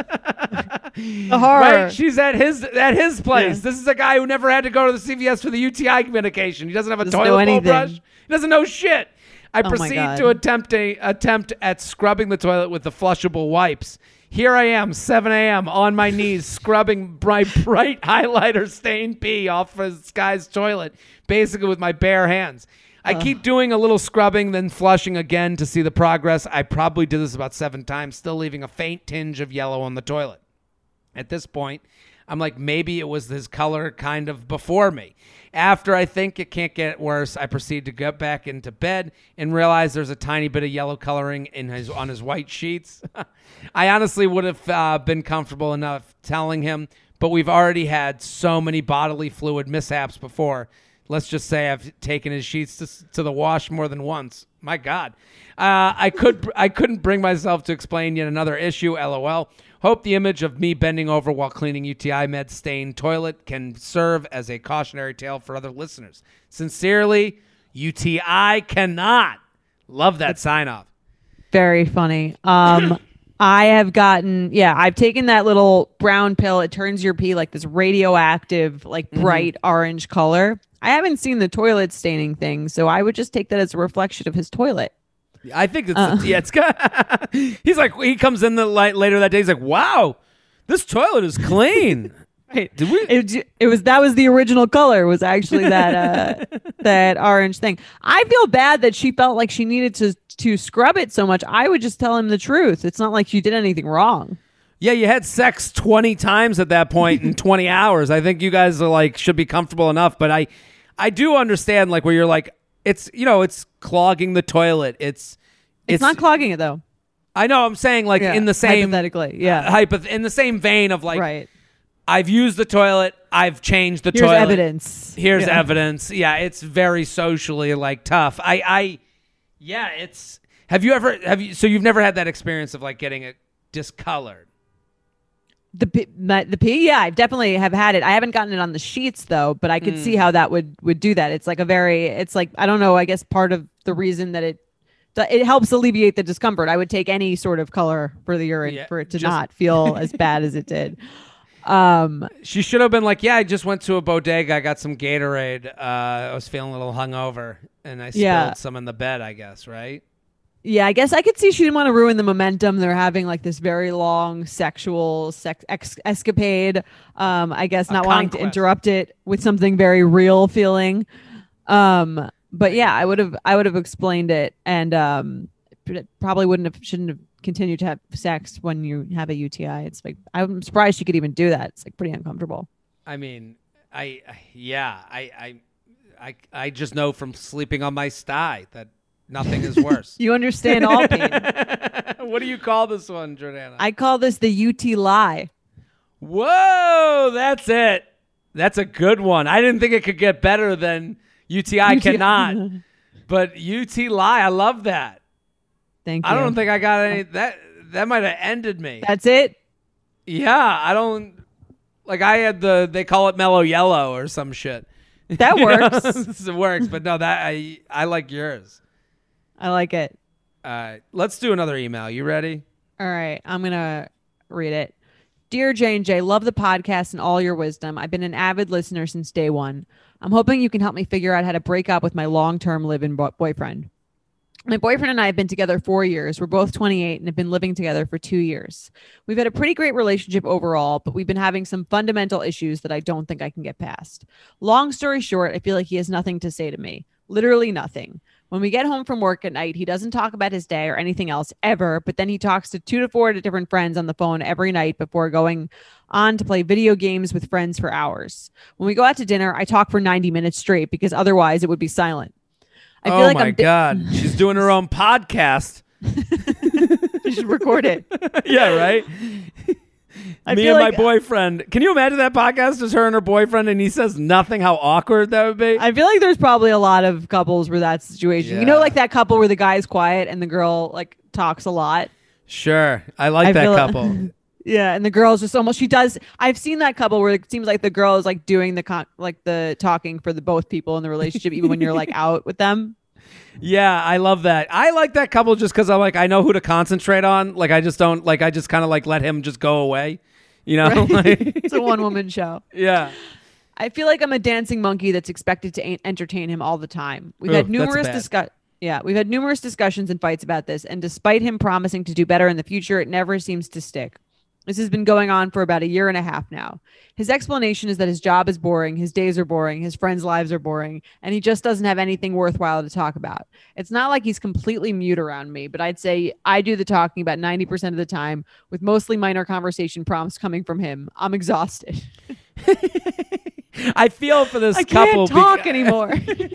The horror. Right? She's at his place. Yeah. This is a guy who never had to go to the CVS for the UTI medication. He doesn't have a toilet bowl brush. He doesn't know shit. I proceed to attempt at scrubbing the toilet with the flushable wipes. Here I am, 7 a.m. on my knees, scrubbing bright highlighter stained pee off this guy's toilet, basically with my bare hands. I keep doing a little scrubbing, then flushing again to see the progress. I probably did this about 7 times, still leaving a faint tinge of yellow on the toilet. At this point, I'm like, maybe it was this color kind of before me. After I think it can't get worse, I proceed to get back into bed and realize there's a tiny bit of yellow coloring on his white sheets. I honestly would have been comfortable enough telling him, but we've already had so many bodily fluid mishaps before. Let's just say I've taken his sheets to the wash more than once. My God. I couldn't bring myself to explain yet another issue, LOL. Hope the image of me bending over while cleaning UTI med stained toilet can serve as a cautionary tale for other listeners. Sincerely, UTI cannot. Love that sign off. Very funny. I've taken that little brown pill. It turns your pee like this radioactive, like bright orange color. I haven't seen the toilet staining thing, so I would just take that as a reflection of his toilet. I think it's he's like, he comes in the light later that day. He's like, wow, this toilet is clean. Right. Did we? That was the original color, was actually that that orange thing. I feel bad that she felt like she needed to scrub it so much. I would just tell him the truth. It's not like she did anything wrong. Yeah, you had sex 20 times at that point in 20 hours. I think you guys are like should be comfortable enough, but I do understand like where you're like, It's, you know, it's clogging the toilet. It's not clogging it though. I know. I'm saying like in the same hypothetically, in the same vein of like, right. I've used the toilet. I've changed the Here's toilet. Evidence. Here's evidence. Yeah, it's very socially like tough. It's. So you've never had that experience of like getting it discolored? The pee, yeah, I definitely have had it. I haven't gotten it on the sheets though, but I could see how that would do that. It's like I don't know. I guess part of the reason that it helps alleviate the discomfort. I would take any sort of color for the urine for it to not feel as bad as it did. She should have been like, yeah, I just went to a bodega. I got some Gatorade. I was feeling a little hungover and I spilled some in the bed, I guess. Right. Yeah. I guess I could see she didn't want to ruin the momentum. They're having like this very long sexual escapade. I guess not wanting to interrupt it with something very real feeling. But yeah, I would have explained it and, probably shouldn't have continued to have sex when you have a UTI. It's like, I'm surprised she could even do that. It's like pretty uncomfortable. I mean, I just know from sleeping on my sty that nothing is worse. You understand all pain. What do you call this one, Jordana? I call this the UT lie. Whoa, that's it. That's a good one. I didn't think it could get better than UTI cannot. But UT lie, I love that. Thank you. I don't think I got any. That might have ended me. That's it? Yeah, I don't. Like I had they call it mellow yellow or some shit. That works. It works, but no, I like yours. I like it. All right, let's do another email. You ready? All right, I'm going to read it. Dear J&J, love the podcast and all your wisdom. I've been an avid listener since day one. I'm hoping you can help me figure out how to break up with my long-term live-in boyfriend. My boyfriend and I have been together 4 years. We're both 28 and have been living together for 2 years. We've had a pretty great relationship overall, but we've been having some fundamental issues that I don't think I can get past. Long story short, I feel like he has nothing to say to me. Literally nothing. When we get home from work at night, he doesn't talk about his day or anything else ever, but then he talks to 2 to 4 different friends on the phone every night before going on to play video games with friends for hours. When we go out to dinner, I talk for 90 minutes straight because otherwise it would be silent. I feel like my God. She's doing her own podcast. You should record it. Yeah, right? Me and my boyfriend. Can you imagine that podcast? Just her and her boyfriend, and he says nothing. How awkward that would be. I feel like there's probably a lot of couples where that situation. Yeah. You know, like that couple where the guy's quiet and the girl like talks a lot. Sure. I like that couple. Yeah, and the girl's just almost. She does. I've seen that couple where it seems like the girl is like doing the talking for the both people in the relationship, even when you're like out with them. Yeah, I love that. I like that couple just because I'm like I know who to concentrate on. Like I just don't like. I just kind of like let him just go away. You know, right? It's a one-woman show. Yeah. I feel like I'm a dancing monkey that's expected to entertain him all the time. We've had numerous discussions and fights about this, and despite him promising to do better in the future, it never seems to stick. This has been going on for about 1.5 years now. His explanation is that his job is boring, his days are boring, his friends' lives are boring, and he just doesn't have anything worthwhile to talk about. It's not like he's completely mute around me, but I'd say I do the talking about 90% of the time, with mostly minor conversation prompts coming from him. I'm exhausted. I feel for this couple. I can't talk anymore.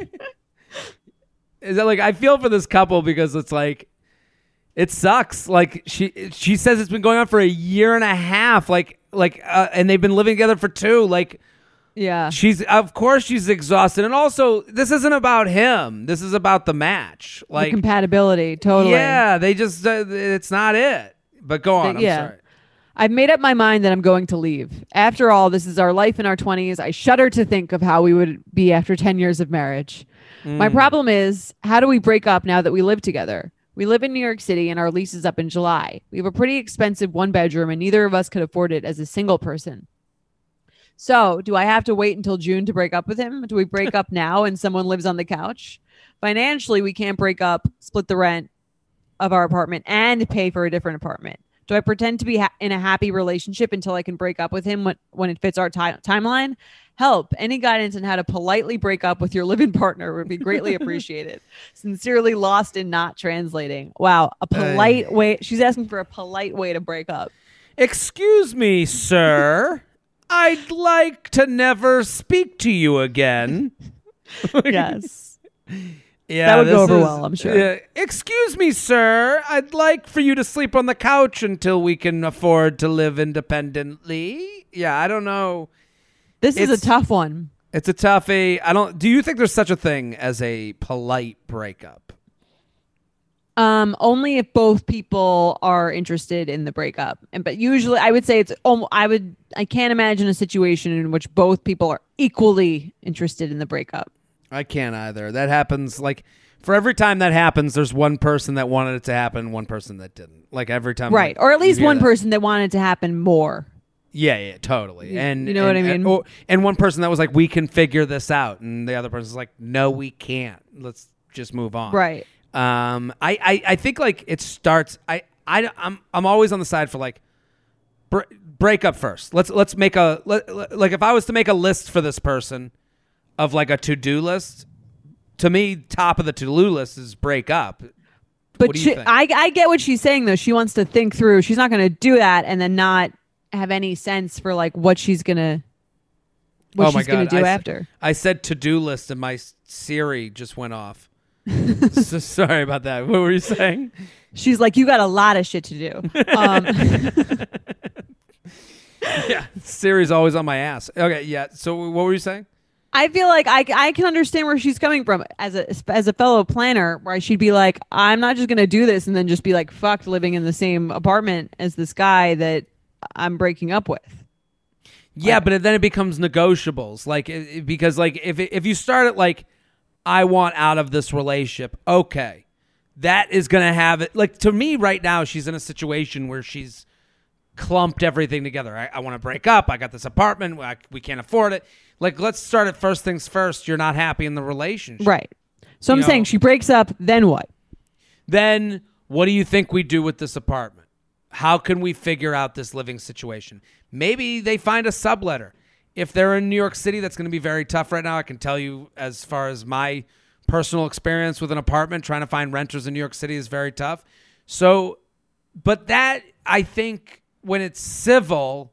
Is that like I feel for this couple because it's like it sucks. Like she says it's been going on for 1.5 years. And they've been living together for 2. Like, yeah, of course she's exhausted, and also this isn't about him. This is about the match, like the compatibility. Totally. Yeah, they just it's not it. But go on. I'm sorry. I've made up my mind that I'm going to leave. After all, this is our life in our 20s. I shudder to think of how we would be after 10 years of marriage. My problem is, how do we break up now that we live together? We live in New York City and our lease is up in July. We have a pretty expensive 1-bedroom and neither of us could afford it as a single person. So do I have to wait until June to break up with him? Do we break up now and someone lives on the couch? Financially, we can't break up, split the rent of our apartment and pay for a different apartment. Do I pretend to be in a happy relationship until I can break up with him when it fits our timeline? Help. Any guidance on how to politely break up with your live-in partner would be greatly appreciated. Sincerely, lost in not translating. Wow. A polite way. She's asking for a polite way to break up. Excuse me, sir. I'd like to never speak to you again. Yes. Yeah, that would go over well, I'm sure. Excuse me, sir. I'd like for you to sleep on the couch until we can afford to live independently. Yeah, I don't know. This is a tough one. It's a toughie. Do you think there's such a thing as a polite breakup? Only if both people are interested in the breakup. But usually I would say I can't imagine a situation in which both people are equally interested in the breakup. I can't either. That happens like for every time that happens, there's one person that wanted it to happen, one person that didn't. Like every time. Right. Or at least one person that wanted it to happen more. Yeah, totally. And you know what I mean? And one person that was like, we can figure this out. And the other person's like, no, we can't. Let's just move on. Right. I think like it starts. I'm always on the side for like break up first. Let's make like if I was to make a list for this person of like a to-do list, to me top of the to-do list is break up. But I get what she's saying though. She wants to think through. She's not going to do that and then not have any sense for like what she's gonna do after. I said to-do list and my Siri just went off. So sorry about that. What were you saying? She's like, you got a lot of shit to do. Yeah, Siri's always on my ass. Okay, yeah. So what were you saying? I feel like I can understand where she's coming from as a fellow planner, where she'd be like, I'm not just gonna do this and then just be like fucked living in the same apartment as this guy that I'm breaking up with. Yeah, but then it becomes negotiables. Like because like if you start at like, I want out of this relationship. Okay. That is going to have it. Like, to me right now, she's in a situation where she's clumped everything together. I want to break up. I got this apartment. We can't afford it. Like, let's start at first things first. You're not happy in the relationship. Right. So I'm saying she breaks up. Then what? Then what do you think we do with this apartment? How can we figure out this living situation? Maybe they find a subletter. If they're in New York City, that's going to be very tough right now. I can tell you as far as my personal experience with an apartment, trying to find renters in New York City is very tough. So, but that, I think when it's civil,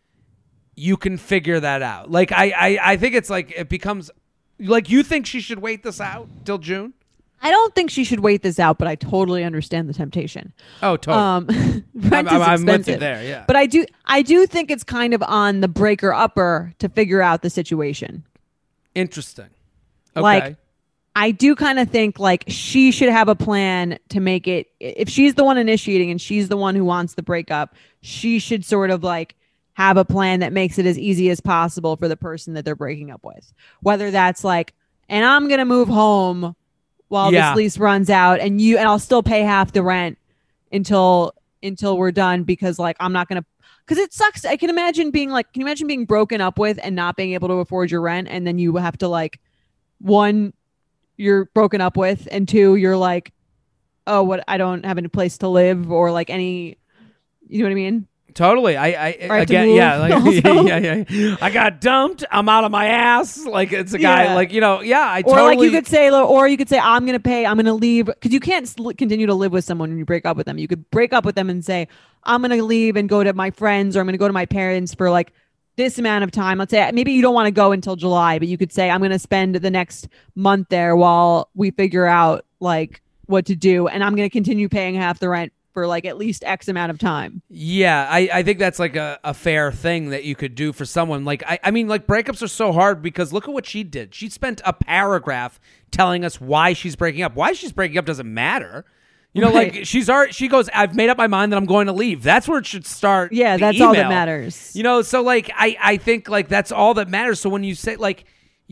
you can figure that out. Like, I think it's like, it becomes, like, you think she should wait this out till June? I don't think she should wait this out, but I totally understand the temptation. Oh, totally. Rent is expensive. I'm with you there, yeah. But I do think it's kind of on the breaker upper to figure out the situation. Interesting. Okay. Like, I do kind of think like she should have a plan to make it. If she's the one initiating and she's the one who wants the breakup, she should sort of like have a plan that makes it as easy as possible for the person that they're breaking up with. Whether that's like, and I'm going to move home while this lease runs out and I'll still pay half the rent until we're done, because like I'm not going to, because it sucks. I can imagine being like, can you imagine being broken up with and not being able to afford your rent? And then you have to like, one, you're broken up with, and two, you're like, oh, what? I don't have any place to live or like any, you know what I mean? Totally. I again, yeah, like, yeah. I got dumped. I'm out of my ass. Like it's a guy, like, you know, yeah. I totally. Or like you could say, I'm going to leave, because you can't continue to live with someone when you break up with them. You could break up with them and say, I'm going to leave and go to my friends, or I'm going to go to my parents for like this amount of time. Let's say maybe you don't want to go until July, but you could say, I'm going to spend the next month there while we figure out like what to do, and I'm going to continue paying half the rent for like at least X amount of time. Yeah, I think that's like a fair thing that you could do for someone. Like, I mean, like breakups are so hard because look at what she did. She spent a paragraph telling us why she's breaking up. Why she's breaking up doesn't matter. You know, right. Like she goes, I've made up my mind that I'm going to leave. That's where it should start. Yeah, that's email. all that matters. You know, so like I think like that's all that matters. So when you say like,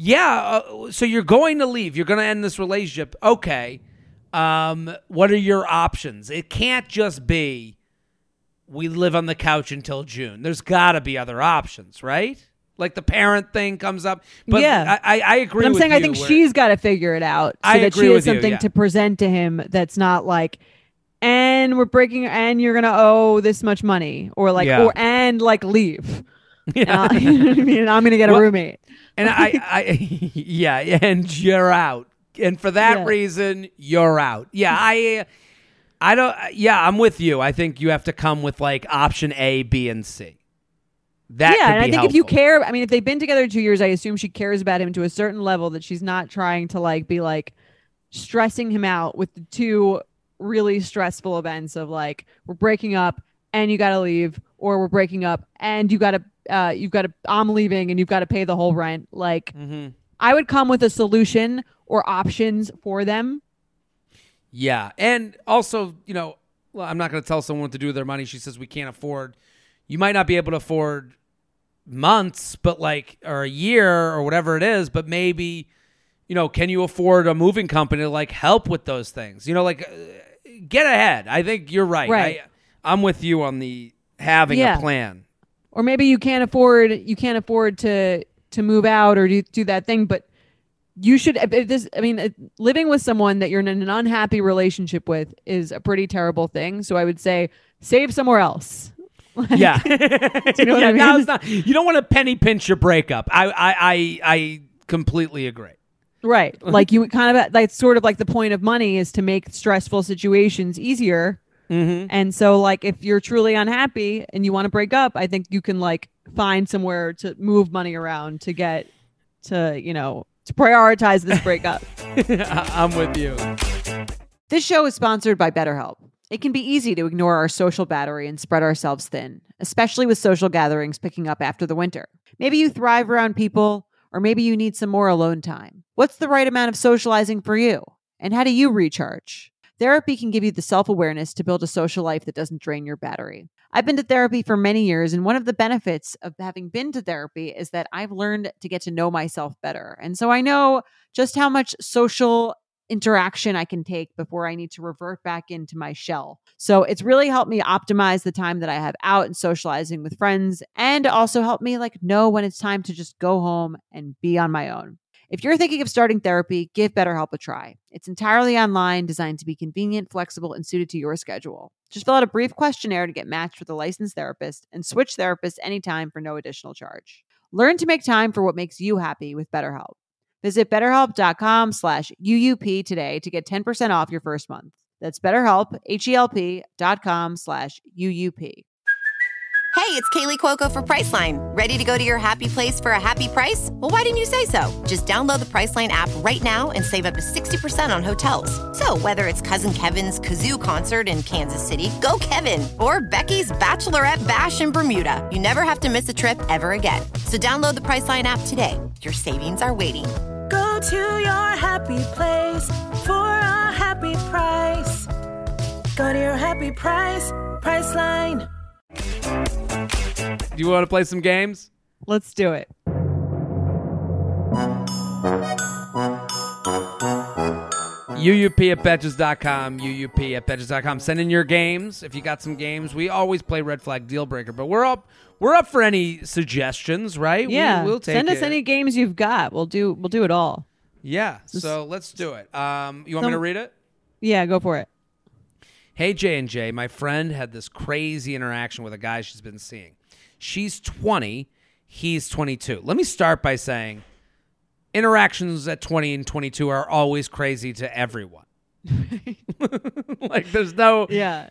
so you're going to leave, you're going to end this relationship. Okay. What are your options? It can't just be we live on the couch until June. There's got to be other options, right? Like the parent thing comes up. But yeah, I agree. But I'm with saying you I think she's got to figure it out so that she has something to present to him that's not like, and we're breaking, and you're gonna owe this much money, or like, and like leave. Yeah, you know what I mean? I'm gonna get a roommate, and and you're out. And for that reason, you're out. Yeah, I don't. Yeah, I'm with you. I think you have to come with like option A, B, and C. That could be and I think helpful. If you care, I mean, if they've been together 2 years, I assume she cares about him to a certain level that she's not trying to like be like, stressing him out with the two really stressful events of like, we're breaking up and you got to leave, or we're breaking up and I'm leaving and you've got to pay the whole rent. Like, I would come with a solution or options for them. Yeah. And also, I'm not going to tell someone what to do with their money. She says we can't afford. You might not be able to afford months, but or a year or whatever it is, but maybe, can you afford a moving company to help with those things? Get ahead. I think you're right. Right. I'm with you on the having a plan. Or maybe you can't afford to move out or do that thing, but you should. Living with someone that you're in an unhappy relationship with is a pretty terrible thing. So I would say save somewhere else. Yeah. Do you know what I mean? You don't want to penny pinch your breakup. I completely agree. Right. Like you kind of sort of like the point of money is to make stressful situations easier. Mm-hmm. And so if you're truly unhappy and you want to break up, I think you can find somewhere to move money around to get to prioritize this breakup. I'm with you. This show is sponsored by BetterHelp. It can be easy to ignore our social battery and spread ourselves thin, especially with social gatherings picking up after the winter. Maybe you thrive around people, or maybe you need some more alone time. What's the right amount of socializing for you? And how do you recharge? Therapy can give you the self-awareness to build a social life that doesn't drain your battery. I've been to therapy for many years, and one of the benefits of having been to therapy is that I've learned to get to know myself better. And so I know just how much social interaction I can take before I need to revert back into my shell. So it's really helped me optimize the time that I have out and socializing with friends, and also helped me know when it's time to just go home and be on my own. If you're thinking of starting therapy, give BetterHelp a try. It's entirely online, designed to be convenient, flexible, and suited to your schedule. Just fill out a brief questionnaire to get matched with a licensed therapist and switch therapists anytime for no additional charge. Learn to make time for what makes you happy with BetterHelp. Visit BetterHelp.com/UUP today to get 10% off your first month. That's BetterHelp, HELP.com/UUP. Hey, it's Kaylee Cuoco for Priceline. Ready to go to your happy place for a happy price? Well, why didn't you say so? Just download the Priceline app right now and save up to 60% on hotels. So whether it's Cousin Kevin's Kazoo Concert in Kansas City, go Kevin, or Becky's Bachelorette Bash in Bermuda, you never have to miss a trip ever again. So download the Priceline app today. Your savings are waiting. Go to your happy place for a happy price. Go to your happy price, Priceline. Do you want to play some games? Let's do it. UUP at Betches.com, UUP at Betches.com. Send in your games. If you got some games, we always play Red Flag Deal Breaker, but we're up for any suggestions, right? Yeah. We'll take Send us it. any games you've got. We'll do it all. Yeah. So let's do it. You want me to read it? Yeah, go for it. Hey, J&J, my friend had this crazy interaction with a guy she's been seeing. She's 20. He's 22. Let me start by saying interactions at 20 and 22 are always crazy to everyone. There's no no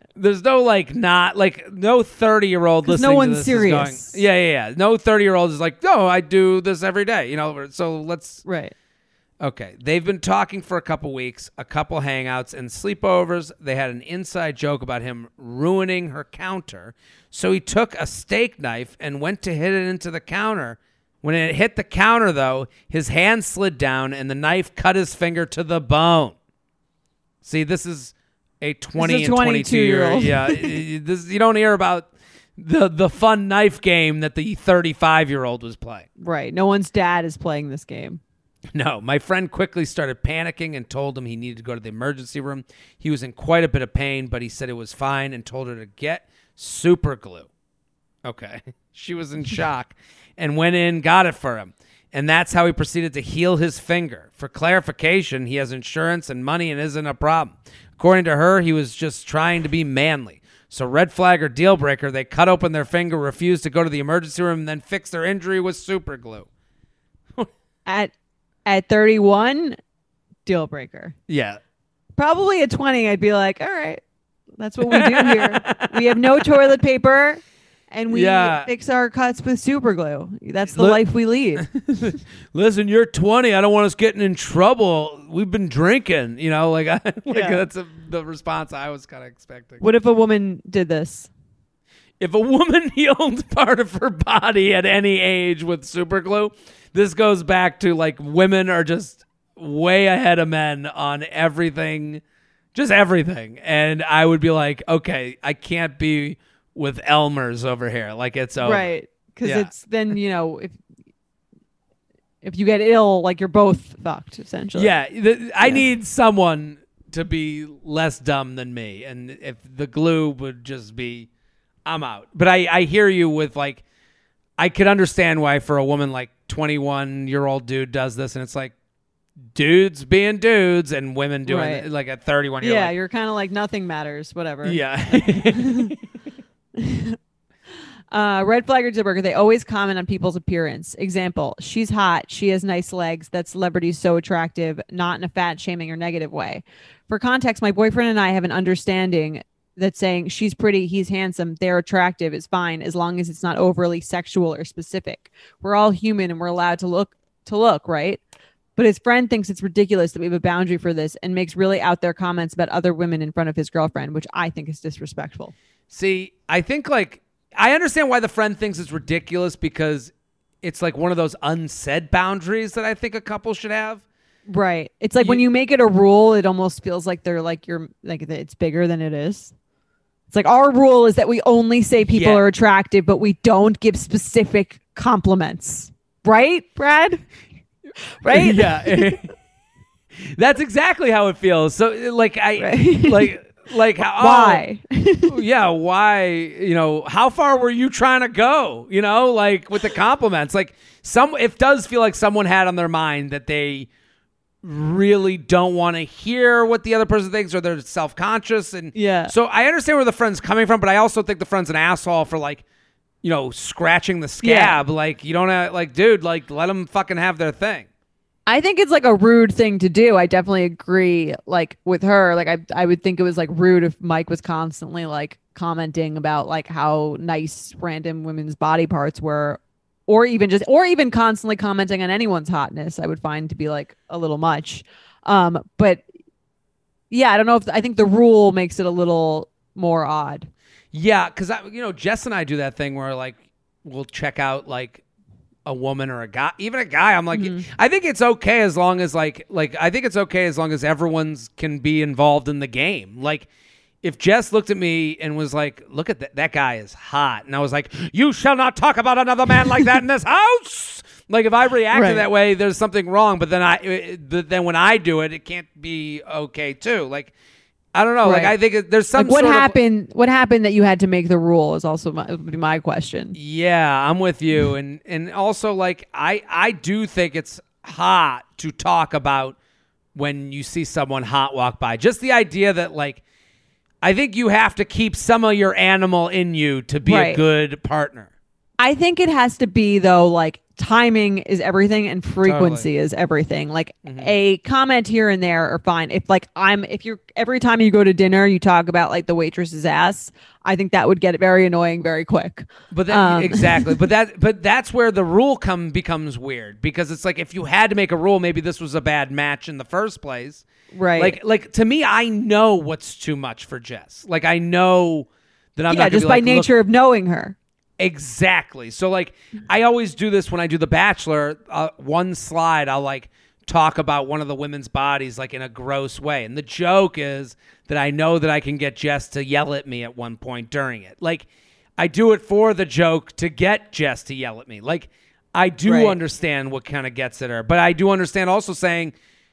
30-year-old listening no one's to this serious. is going, yeah. No 30-year-old is like, no, I do this every day. So let's. Right. Okay, they've been talking for a couple weeks, a couple hangouts and sleepovers. They had an inside joke about him ruining her counter. So he took a steak knife and went to hit it into the counter. When it hit the counter, though, his hand slid down and the knife cut his finger to the bone. See, this is a 20 and 22-year-old. Yeah, you don't hear about the fun knife game that the 35-year-old was playing. Right. No one's dad is playing this game. No, my friend quickly started panicking and told him he needed to go to the emergency room. He was in quite a bit of pain, but he said it was fine and told her to get super glue. Okay. She was in shock and went in, got it for him. And that's how he proceeded to heal his finger. For clarification, he has insurance and money and isn't a problem. According to her, he was just trying to be manly. So red flag or deal breaker, they cut open their finger, refused to go to the emergency room, and then fix their injury with super glue. At 31, deal breaker. Yeah. Probably at 20, I'd be like, all right, that's what we do here. We have no toilet paper. And we fix our cuts with super glue. That's the life we lead. Listen, you're 20. I don't want us getting in trouble. We've been drinking. That's the response I was kind of expecting. What if a woman did this? If a woman healed part of her body at any age with super glue, this goes back to women are just way ahead of men on everything, just everything. And I would be like, okay, I can't be with Elmer's over here. It's over. Right. Because it's then, if you get ill, you're both fucked, essentially. Yeah. I need someone to be less dumb than me. And if the glue would just be, I'm out. But I hear you with I could understand why for a woman 21-year-old dude does this. And it's dudes being dudes and women doing it at 31. Yeah. You're kind of nothing matters. Whatever. Yeah. Red flag or deal breaker. They always comment on people's appearance. Example: she's hot. She has nice legs. That celebrity's so attractive. Not in a fat shaming or negative way. For context, my boyfriend and I have an understanding that saying she's pretty, he's handsome, they're attractive is fine as long as it's not overly sexual or specific. We're all human and we're allowed to look, right? But his friend thinks it's ridiculous that we have a boundary for this and makes really out there comments about other women in front of his girlfriend, which I think is disrespectful. See, I think I understand why the friend thinks it's ridiculous because it's one of those unsaid boundaries that I think a couple should have. Right. It's when you make it a rule, it almost feels like they're you're it's bigger than it is. It's our rule is that we only say people are attractive, but we don't give specific compliments. Right, Brad? Right? Yeah. That's exactly how it feels. So why? Yeah, why? How far were you trying to go? With the compliments. It does feel like someone had on their mind that they really don't want to hear what the other person thinks, or they're self-conscious. And so I understand where the friend's coming from, but I also think the friend's an asshole for scratching the scab. You don't have dude, let them fucking have their thing. I think it's a rude thing to do. I definitely agree with her. I would think it was rude if Mike was constantly commenting about how nice random women's body parts were, or even constantly commenting on anyone's hotness. I would find to be a little much. But yeah, I don't know I think the rule makes it a little more odd. Yeah, because Jess and I do that thing where we'll check out a woman or a guy, even a guy. I'm I think it's okay as long as I think it's okay as long as everyone's can be involved in the game. If Jess looked at me and was look at that guy is hot, and I was you shall not talk about another man like that in this house. If I reacted that way, there's something wrong. But then when I do it, it can't be okay too. I don't know. I think there's some. What happened? What happened that you had to make the rule is also my question. Yeah, I'm with you, and also I do think it's hot to talk about when you see someone hot walk by. Just the idea that I think you have to keep some of your animal in you to be a good partner. I think it has to be though timing is everything and frequency is everything. A comment here and there are fine. If you're every time you go to dinner you talk about the waitress's ass, I think that would get very annoying very quick. But then, exactly. But that's where the rule becomes weird, because it's if you had to make a rule, maybe this was a bad match in the first place. Right. To me, I know what's too much for Jess. I know that I'm not gonna just by nature of knowing her. Exactly. So I always do this when I do The Bachelor. One slide, I'll talk about one of the women's bodies in a gross way. And the joke is that I know that I can get Jess to yell at me at one point during it. I do it for the joke to get Jess to yell at me. I do understand what kind of gets at her, but I do understand also saying,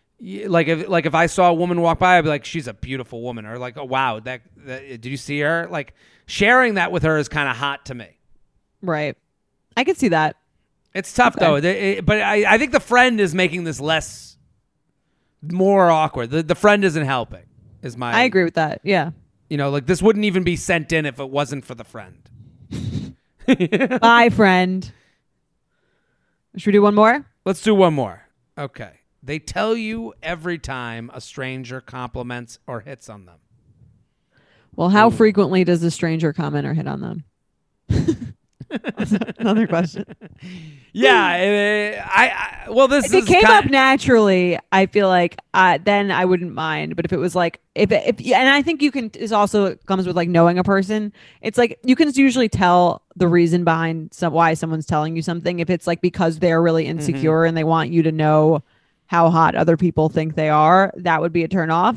if I saw a woman walk by, I'd be she's a beautiful woman, or oh wow, that did you see her? Sharing that with her is kind of hot to me. Right. I could see that. It's tough though, but I think the friend is making this more awkward. The friend isn't helping. I agree with that. Yeah. This wouldn't even be sent in if it wasn't for the friend. Bye, friend. Should we do one more? Let's do one more. Okay. They tell you every time a stranger compliments or hits on them. Well, how frequently does a stranger comment or hit on them? Another question. Yeah, well, this if it came up naturally, I feel like then I wouldn't mind. But if it was like if and I think you can. This also comes with like knowing a person. It's like you can usually tell the reason behind why someone's telling you something. If it's like because they're really insecure and they want you to know how hot other people think they are, that would be a turn off.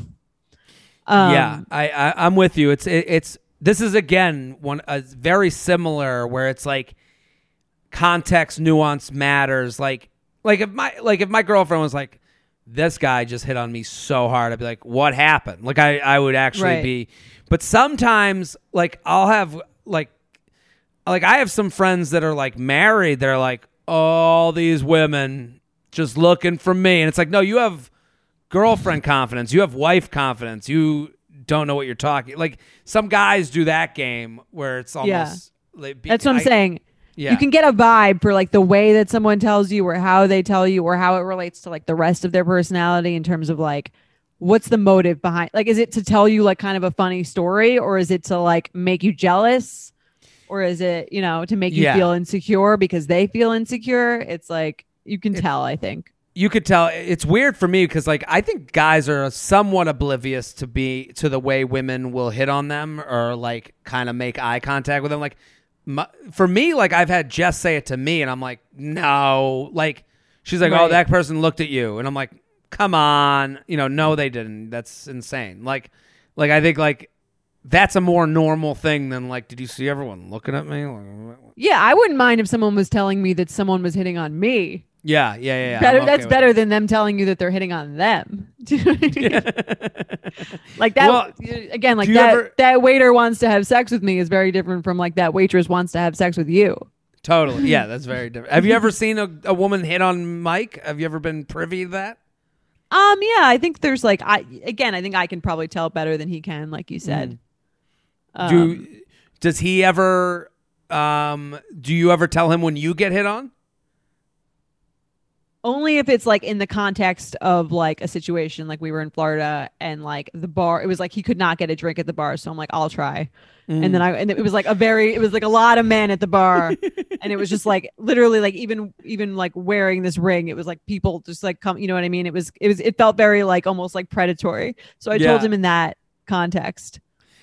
I'm with you. It's this is again very similar where it's like context, nuance matters. Like if my girlfriend was like, this guy just hit on me so hard, I'd be like, what happened? Like I would actually be. But sometimes like I'll have like I have some friends that are like married. They're like, all these women just looking for me, and it's like, no, you have girlfriend confidence, you have wife confidence, you don't know what you're talking. Like some guys do that game where it's almost that's what I'm saying. You can get a vibe for like the way that someone tells you or how they tell you or how it relates to like the rest of their personality in terms of like what's the motive behind, like, is it to tell you like kind of a funny story, or is it to like make you jealous, or is it, you know, to make you feel insecure because they feel insecure? It's like you can tell, I think. You could tell. It's weird for me because like I think guys are somewhat oblivious to the way women will hit on them or like kind of make eye contact with them. Like for me, like I've had Jess say it to me and I'm like, no, like she's like, oh, that person looked at you. And I'm like, come on, you know, no, they didn't. That's insane. Like I think like that's a more normal thing than like, did you see everyone looking at me? Yeah, I wouldn't mind if someone was telling me that someone was hitting on me. Yeah. Better, that's better than them telling you that they're hitting on them. Do you know what I mean? Like that. Well, again, like that waiter wants to have sex with me is very different from like that waitress wants to have sex with you. Totally. Yeah, that's very different. Have you ever seen a woman hit on Mike? Have you ever been privy to that? Yeah, I think there's like I think I can probably tell better than he can, like you said. Does he ever? Do you ever tell him when you get hit on? Only if it's like in the context of like a situation, like we were in Florida and like the bar, it was like he could not get a drink at the bar, so I'm like, I'll try. And then it was like a lot of men at the bar, and it was just like literally like even like wearing this ring, it was like people just like come, you know what I mean? It felt very like almost like predatory. So I told him in that context.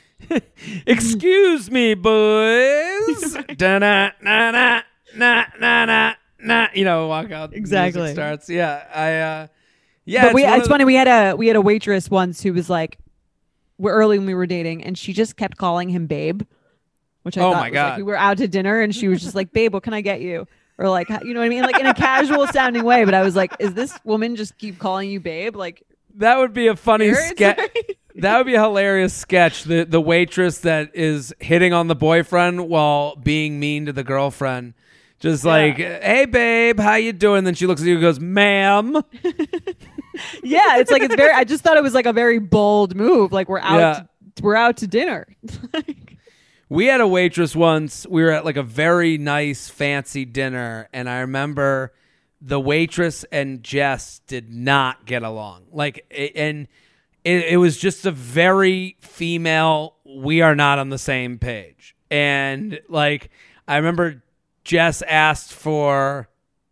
Excuse me, boys. Da-na, na, na, na, na, na. Nah, you know, walk out. Exactly. Music starts. Yeah, But it's funny. We had a waitress once who was like, we're early when we were dating, and she just kept calling him babe, which I thought my God. Like, we were out to dinner, and she was just like, babe, what can I get you? Or like, you know what I mean? Like in a casual sounding way. But I was like, is this woman just keep calling you babe? Like that would be a funny sketch. That would be a hilarious sketch. The waitress that is hitting on the boyfriend while being mean to the girlfriend. Just like, hey, babe, how you doing? Then she looks at you and goes, ma'am. Yeah, it's like it's very. I just thought it was like a very bold move. Like we're out to dinner. We had a waitress once. We were at like a very nice, fancy dinner, and I remember the waitress and Jess did not get along. Like, it was just a very female. We are not on the same page, and like I remember. Jess asked for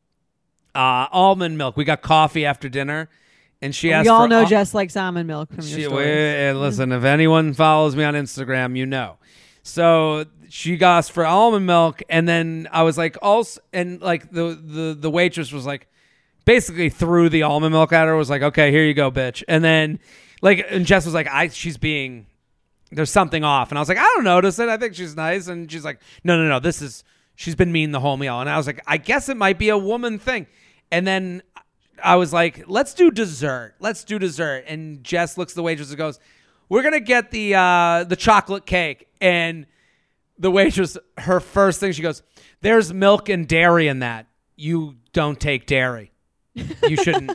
almond milk. We got coffee after dinner, and she asked. We all know Jess likes almond milk from your stories. Listen, if anyone follows me on Instagram, you know. So she asked for almond milk, and then I was like, also, and like the waitress was like, basically threw the almond milk at her. Was like, okay, here you go, bitch. And then and Jess was like, she's being, there's something off, and I was like, I don't notice it. I think she's nice, and she's like, no, this is. She's been mean the whole meal. And I was like, I guess it might be a woman thing. And then I was like, let's do dessert. And Jess looks at the waitress and goes, we're going to get the chocolate cake. And the waitress, her first thing, she goes, there's milk and dairy in that. You don't take dairy. You shouldn't.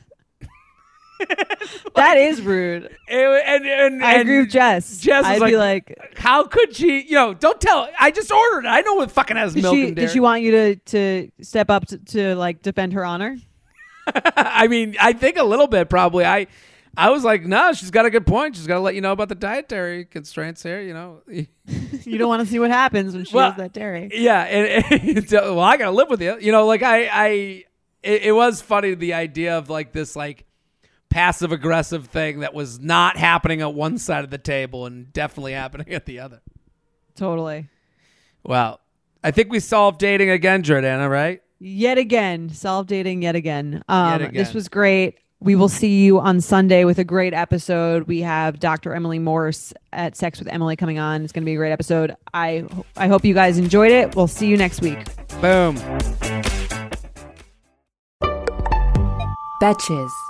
That is rude. And I agree with Jess. I'd be like, how could she? You know, don't tell. I just ordered it. I know it fucking has milk and dairy. Did she want you to step up to like defend her honor? I mean, I think a little bit probably. I I was like, no, she's got a good point. She's got to let you know about the dietary constraints here, You don't want to see what happens when she has that dairy. Yeah. And well, I got to live with you. Like it was funny, the idea of like this like passive aggressive thing that was not happening at one side of the table and definitely happening at the other. Totally. Well, I think we solved dating again, Jordana, right? Yet again. Solved dating yet again. Yet again. This was great. We will see you on Sunday with a great episode. We have Dr. Emily Morse at Sex with Emily coming on. It's going to be a great episode. I hope you guys enjoyed it. We'll see you next week. Boom. Betches.